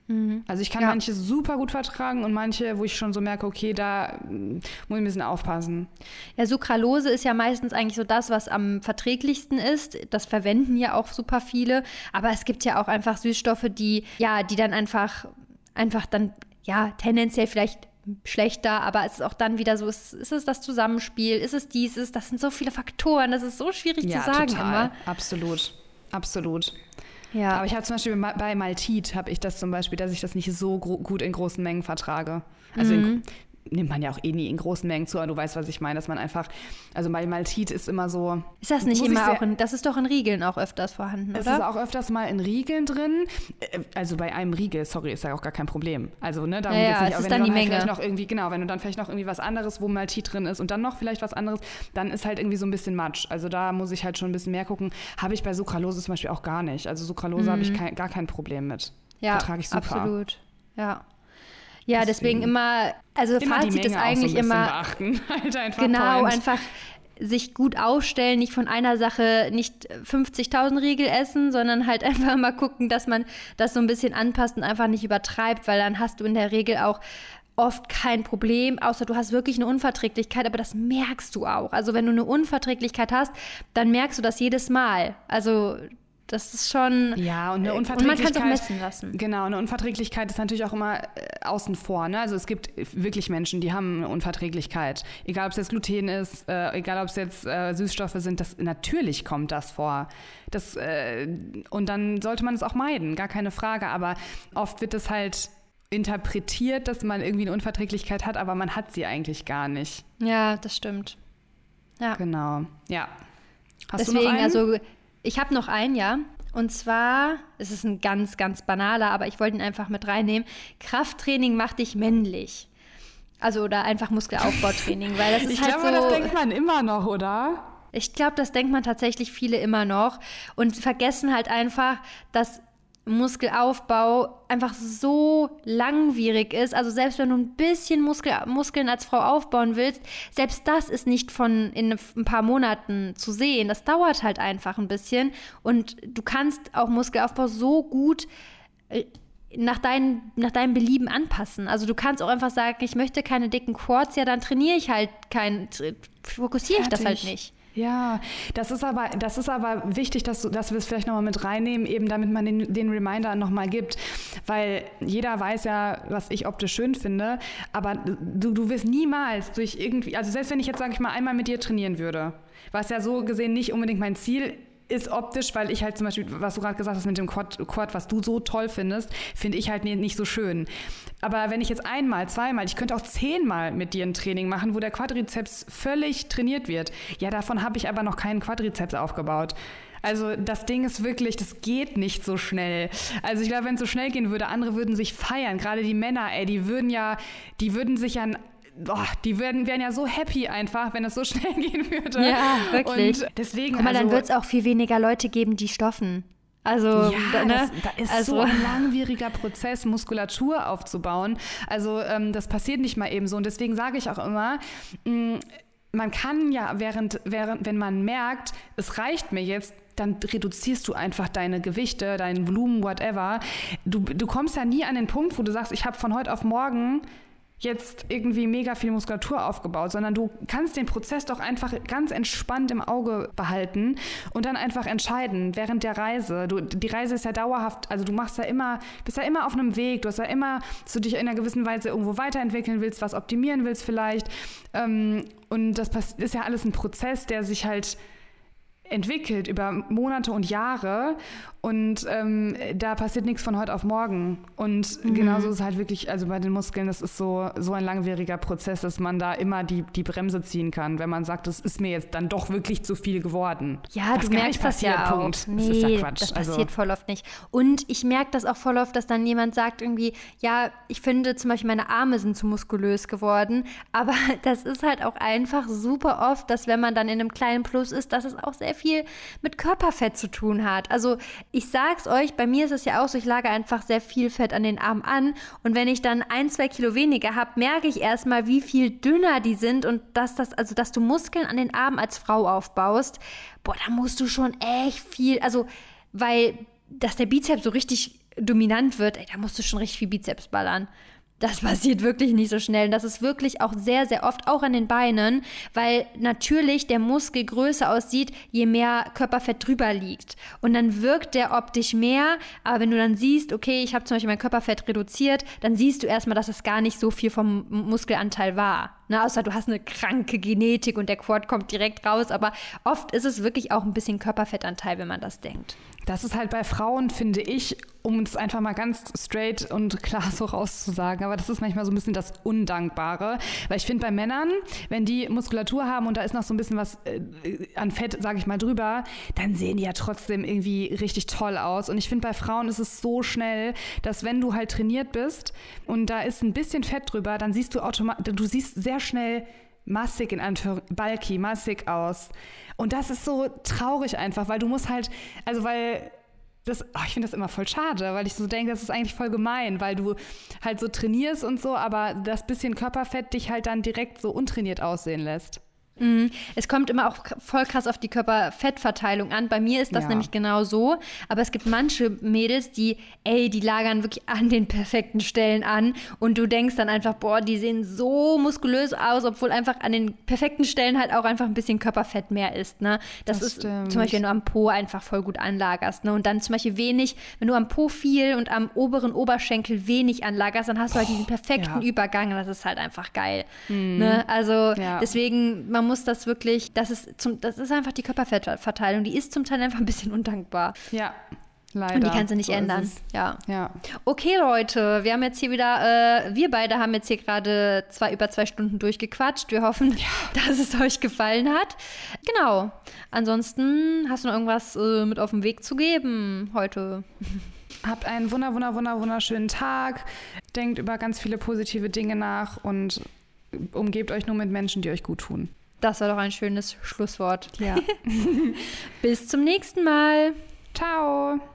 Speaker 1: Mhm. Also ich kann ja. manche super gut vertragen und manche, wo ich schon so merke, okay, da muss ich ein bisschen aufpassen.
Speaker 2: Ja, Sucralose ist ja meistens eigentlich so das, was am verträglichsten ist. Das verwenden ja auch super viele. Aber es gibt ja auch einfach Süßstoffe, die, ja, die dann einfach, einfach dann, ja, tendenziell vielleicht schlechter, aber es ist auch dann wieder so, ist, ist es das Zusammenspiel, ist es dieses, das sind so viele Faktoren, das ist so schwierig
Speaker 1: ja,
Speaker 2: zu sagen
Speaker 1: total.
Speaker 2: immer.
Speaker 1: Absolut, absolut.
Speaker 2: Ja.
Speaker 1: Aber ich habe zum Beispiel bei Maltit, habe ich das zum Beispiel, dass ich das nicht so gro- gut in großen Mengen vertrage. Also mhm. in, nimmt man ja auch eh nie in großen Mengen zu, aber du weißt, was ich meine, dass man einfach, also bei Maltit ist immer so...
Speaker 2: Ist das nicht immer auch in, das ist doch in Riegeln auch öfters vorhanden,
Speaker 1: es
Speaker 2: oder?
Speaker 1: Es ist auch öfters mal in Riegeln drin, also bei einem Riegel, sorry, ist ja auch gar kein Problem. Also, ne, darum
Speaker 2: ja,
Speaker 1: geht's
Speaker 2: ja,
Speaker 1: nicht,
Speaker 2: es
Speaker 1: aber
Speaker 2: ist
Speaker 1: wenn
Speaker 2: dann
Speaker 1: du
Speaker 2: die
Speaker 1: dann halt
Speaker 2: Menge.
Speaker 1: vielleicht noch irgendwie, genau, wenn du dann vielleicht noch irgendwie was anderes, wo Maltit drin ist und dann noch vielleicht was anderes, dann ist halt irgendwie so ein bisschen Matsch. Also da muss ich halt schon ein bisschen mehr gucken. Habe ich bei Sucralose zum Beispiel auch gar nicht. Also Sucralose mhm. habe ich kein, gar kein Problem mit.
Speaker 2: Ja,
Speaker 1: vertrage ich super.
Speaker 2: Absolut, ja. Ja, deswegen, deswegen immer, also
Speaker 1: immer
Speaker 2: Fazit ist eigentlich
Speaker 1: auch so ein
Speaker 2: immer,
Speaker 1: beachten. Halt einfach
Speaker 2: genau,
Speaker 1: Point.
Speaker 2: einfach sich gut aufstellen, nicht von einer Sache nicht fünfzigtausend Riegel essen, sondern halt einfach mal gucken, dass man das so ein bisschen anpasst und einfach nicht übertreibt, weil dann hast du in der Regel auch oft kein Problem, außer du hast wirklich eine Unverträglichkeit, aber das merkst du auch. Also wenn du eine Unverträglichkeit hast, dann merkst du das jedes Mal. Also das ist schon...
Speaker 1: Ja, und eine Unverträglichkeit...
Speaker 2: Und man kann es auch messen lassen.
Speaker 1: Genau, eine Unverträglichkeit ist natürlich auch immer äh, außen vor. Ne? Also es gibt wirklich Menschen, die haben eine Unverträglichkeit. Egal, ob es jetzt Gluten ist, äh, egal, ob es jetzt äh, Süßstoffe sind, das, natürlich kommt das vor. Das, äh, und dann sollte man es auch meiden, gar keine Frage. Aber oft wird es halt interpretiert, dass man irgendwie eine Unverträglichkeit hat, aber man hat sie eigentlich gar nicht.
Speaker 2: Ja, das stimmt. Ja.
Speaker 1: Genau, ja. Hast
Speaker 2: Deswegen,
Speaker 1: du noch einen?
Speaker 2: also... Ich habe noch einen, ja. Und zwar, es ist ein ganz, ganz banaler, aber ich wollte ihn einfach mit reinnehmen. Krafttraining macht dich männlich. Also oder einfach Muskelaufbautraining, weil das ist
Speaker 1: ich
Speaker 2: halt
Speaker 1: glaube,
Speaker 2: so...
Speaker 1: das denkt man immer noch, oder?
Speaker 2: Ich glaube, das denkt man tatsächlich viele immer noch und vergessen halt einfach, dass Muskelaufbau einfach so langwierig ist. Also selbst wenn du ein bisschen Muskel, Muskeln als Frau aufbauen willst, selbst das ist nicht von in ein paar Monaten zu sehen. Das dauert halt einfach ein bisschen und du kannst auch Muskelaufbau so gut nach, dein, nach deinem Belieben anpassen. Also du kannst auch einfach sagen, ich möchte keine dicken Quads, ja dann trainiere ich halt kein, fokussiere ich das halt nicht.
Speaker 1: Ja, das ist aber, das ist aber wichtig, dass, du, dass wir es vielleicht nochmal mit reinnehmen, eben damit man den, den Reminder nochmal gibt, weil jeder weiß ja, was ich optisch schön finde, aber du, du wirst niemals durch irgendwie, also selbst wenn ich jetzt, sage ich mal, einmal mit dir trainieren würde, was ja so gesehen nicht unbedingt mein Ziel ist optisch, weil ich halt zum Beispiel, was du gerade gesagt hast mit dem Quad, Quad, was du so toll findest, finde ich halt nicht, nicht so schön. Aber wenn ich jetzt einmal, zweimal, ich könnte auch zehnmal mit dir ein Training machen, wo der Quadrizeps völlig trainiert wird, ja, davon habe ich aber noch keinen Quadrizeps aufgebaut. Also das Ding ist wirklich, das geht nicht so schnell. Also ich glaube, wenn es so schnell gehen würde, andere würden sich feiern, gerade die Männer, ey, die würden ja, die würden sich an Boah, die wären, wären ja so happy einfach, wenn es so schnell gehen würde.
Speaker 2: Ja, wirklich.
Speaker 1: Und deswegen,
Speaker 2: Guck mal,
Speaker 1: also,
Speaker 2: dann wird es auch viel weniger Leute geben, die stoffen. Also,
Speaker 1: ja,
Speaker 2: da, ne?
Speaker 1: das, da ist
Speaker 2: also,
Speaker 1: so ein langwieriger Prozess, Muskulatur aufzubauen. Also ähm, das passiert nicht mal eben so. Und deswegen sage ich auch immer, mh, man kann ja, während, während, wenn man merkt, es reicht mir jetzt, dann reduzierst du einfach deine Gewichte, dein Volumen, whatever. Du, du kommst ja nie an den Punkt, wo du sagst, ich habe von heute auf morgen jetzt irgendwie mega viel Muskulatur aufgebaut, sondern du kannst den Prozess doch einfach ganz entspannt im Auge behalten und dann einfach entscheiden während der Reise. Du, die Reise ist ja dauerhaft, also du machst ja immer, bist ja immer auf einem Weg, du hast ja immer, dass du dich in einer gewissen Weise irgendwo weiterentwickeln willst, was optimieren willst vielleicht. Und das ist ja alles ein Prozess, der sich halt entwickelt über Monate und Jahre und ähm, da passiert nichts von heute auf morgen und mhm. genauso ist es halt wirklich, also bei den Muskeln, das ist so, so ein langwieriger Prozess, dass man da immer die, die Bremse ziehen kann, wenn man sagt, das ist mir jetzt dann doch wirklich zu viel geworden.
Speaker 2: Ja,
Speaker 1: was
Speaker 2: du merkst das ja auch.
Speaker 1: Punkt.
Speaker 2: Nee,
Speaker 1: das ist ja Quatsch.
Speaker 2: Das
Speaker 1: also,
Speaker 2: passiert voll oft nicht. Und ich merke das auch voll oft, dass dann jemand sagt irgendwie, ja, ich finde zum Beispiel meine Arme sind zu muskulös geworden, aber das ist halt auch einfach super oft, dass wenn man dann in einem kleinen Plus ist, dass es auch sehr viel mit Körperfett zu tun hat. Also ich sag's euch, bei mir ist es ja auch so, ich lagere einfach sehr viel Fett an den Armen an und wenn ich dann ein, zwei Kilo weniger habe, merke ich erstmal, wie viel dünner die sind und dass das, also dass du Muskeln an den Armen als Frau aufbaust, boah, da musst du schon echt viel, also weil dass der Bizeps so richtig dominant wird, ey, da musst du schon richtig viel Bizeps ballern. Das passiert wirklich nicht so schnell. Und das ist wirklich auch sehr, sehr oft, auch an den Beinen, weil natürlich der Muskel größer aussieht, je mehr Körperfett drüber liegt. Und dann wirkt der optisch mehr, aber wenn du dann siehst, okay, ich habe zum Beispiel mein Körperfett reduziert, dann siehst du erstmal, dass es gar nicht so viel vom Muskelanteil war. Ne, außer du hast eine kranke Genetik und der Quad kommt direkt raus, aber oft ist es wirklich auch ein bisschen Körperfettanteil, wenn man das denkt.
Speaker 1: Das ist halt bei Frauen, finde ich, um es einfach mal ganz straight und klar so rauszusagen, aber das ist manchmal so ein bisschen das Undankbare, weil ich finde bei Männern, wenn die Muskulatur haben und da ist noch so ein bisschen was äh, an Fett, sage ich mal, drüber, dann sehen die ja trotzdem irgendwie richtig toll aus und ich finde bei Frauen ist es so schnell, dass wenn du halt trainiert bist und da ist ein bisschen Fett drüber, dann siehst du automatisch, du siehst sehr schnell massig in Anführungszeichen, bulky, massig aus. Und das ist so traurig einfach, weil du musst halt, also weil das, oh, ich finde das immer voll schade, weil ich so denke, das ist eigentlich voll gemein, weil du halt so trainierst und so, aber das bisschen Körperfett dich halt dann direkt so untrainiert aussehen lässt.
Speaker 2: Mhm. Es kommt immer auch voll krass auf die Körperfettverteilung an. Bei mir ist das
Speaker 1: Ja.
Speaker 2: nämlich genau so. Aber es gibt manche Mädels, die, ey, die lagern wirklich an den perfekten Stellen an. Und du denkst dann einfach, boah, die sehen so muskulös aus, obwohl einfach an den perfekten Stellen halt auch einfach ein bisschen Körperfett mehr ist. Ne? Das,
Speaker 1: Das
Speaker 2: ist
Speaker 1: stimmt.
Speaker 2: zum Beispiel, wenn du am Po einfach voll gut anlagerst. Ne? Und dann zum Beispiel wenig, wenn du am Po viel und am oberen Oberschenkel wenig anlagerst, dann hast du halt diesen perfekten
Speaker 1: ja.
Speaker 2: Übergang. Und das ist halt einfach geil.
Speaker 1: Mhm.
Speaker 2: Ne? Also
Speaker 1: Ja.
Speaker 2: deswegen, man muss das wirklich, das ist, zum, das ist einfach die Körperfettverteilung, die ist zum Teil einfach ein bisschen undankbar.
Speaker 1: Ja, leider.
Speaker 2: Und die kannst du nicht
Speaker 1: So ist
Speaker 2: ändern.
Speaker 1: es.
Speaker 2: Ja.
Speaker 1: Ja.
Speaker 2: Okay, Leute, wir haben jetzt hier wieder, äh, wir beide haben jetzt hier gerade zwei, über zwei Stunden durchgequatscht. Wir hoffen, dass es euch gefallen hat. Genau. Ansonsten hast du noch irgendwas äh, mit auf den Weg zu geben heute?
Speaker 1: Habt einen wunder, wunder, wunder, wunderschönen Tag. Denkt über ganz viele positive Dinge nach und umgebt euch nur mit Menschen, die euch gut tun.
Speaker 2: Das war doch ein schönes Schlusswort.
Speaker 1: Ja.
Speaker 2: Bis zum nächsten Mal.
Speaker 1: Ciao.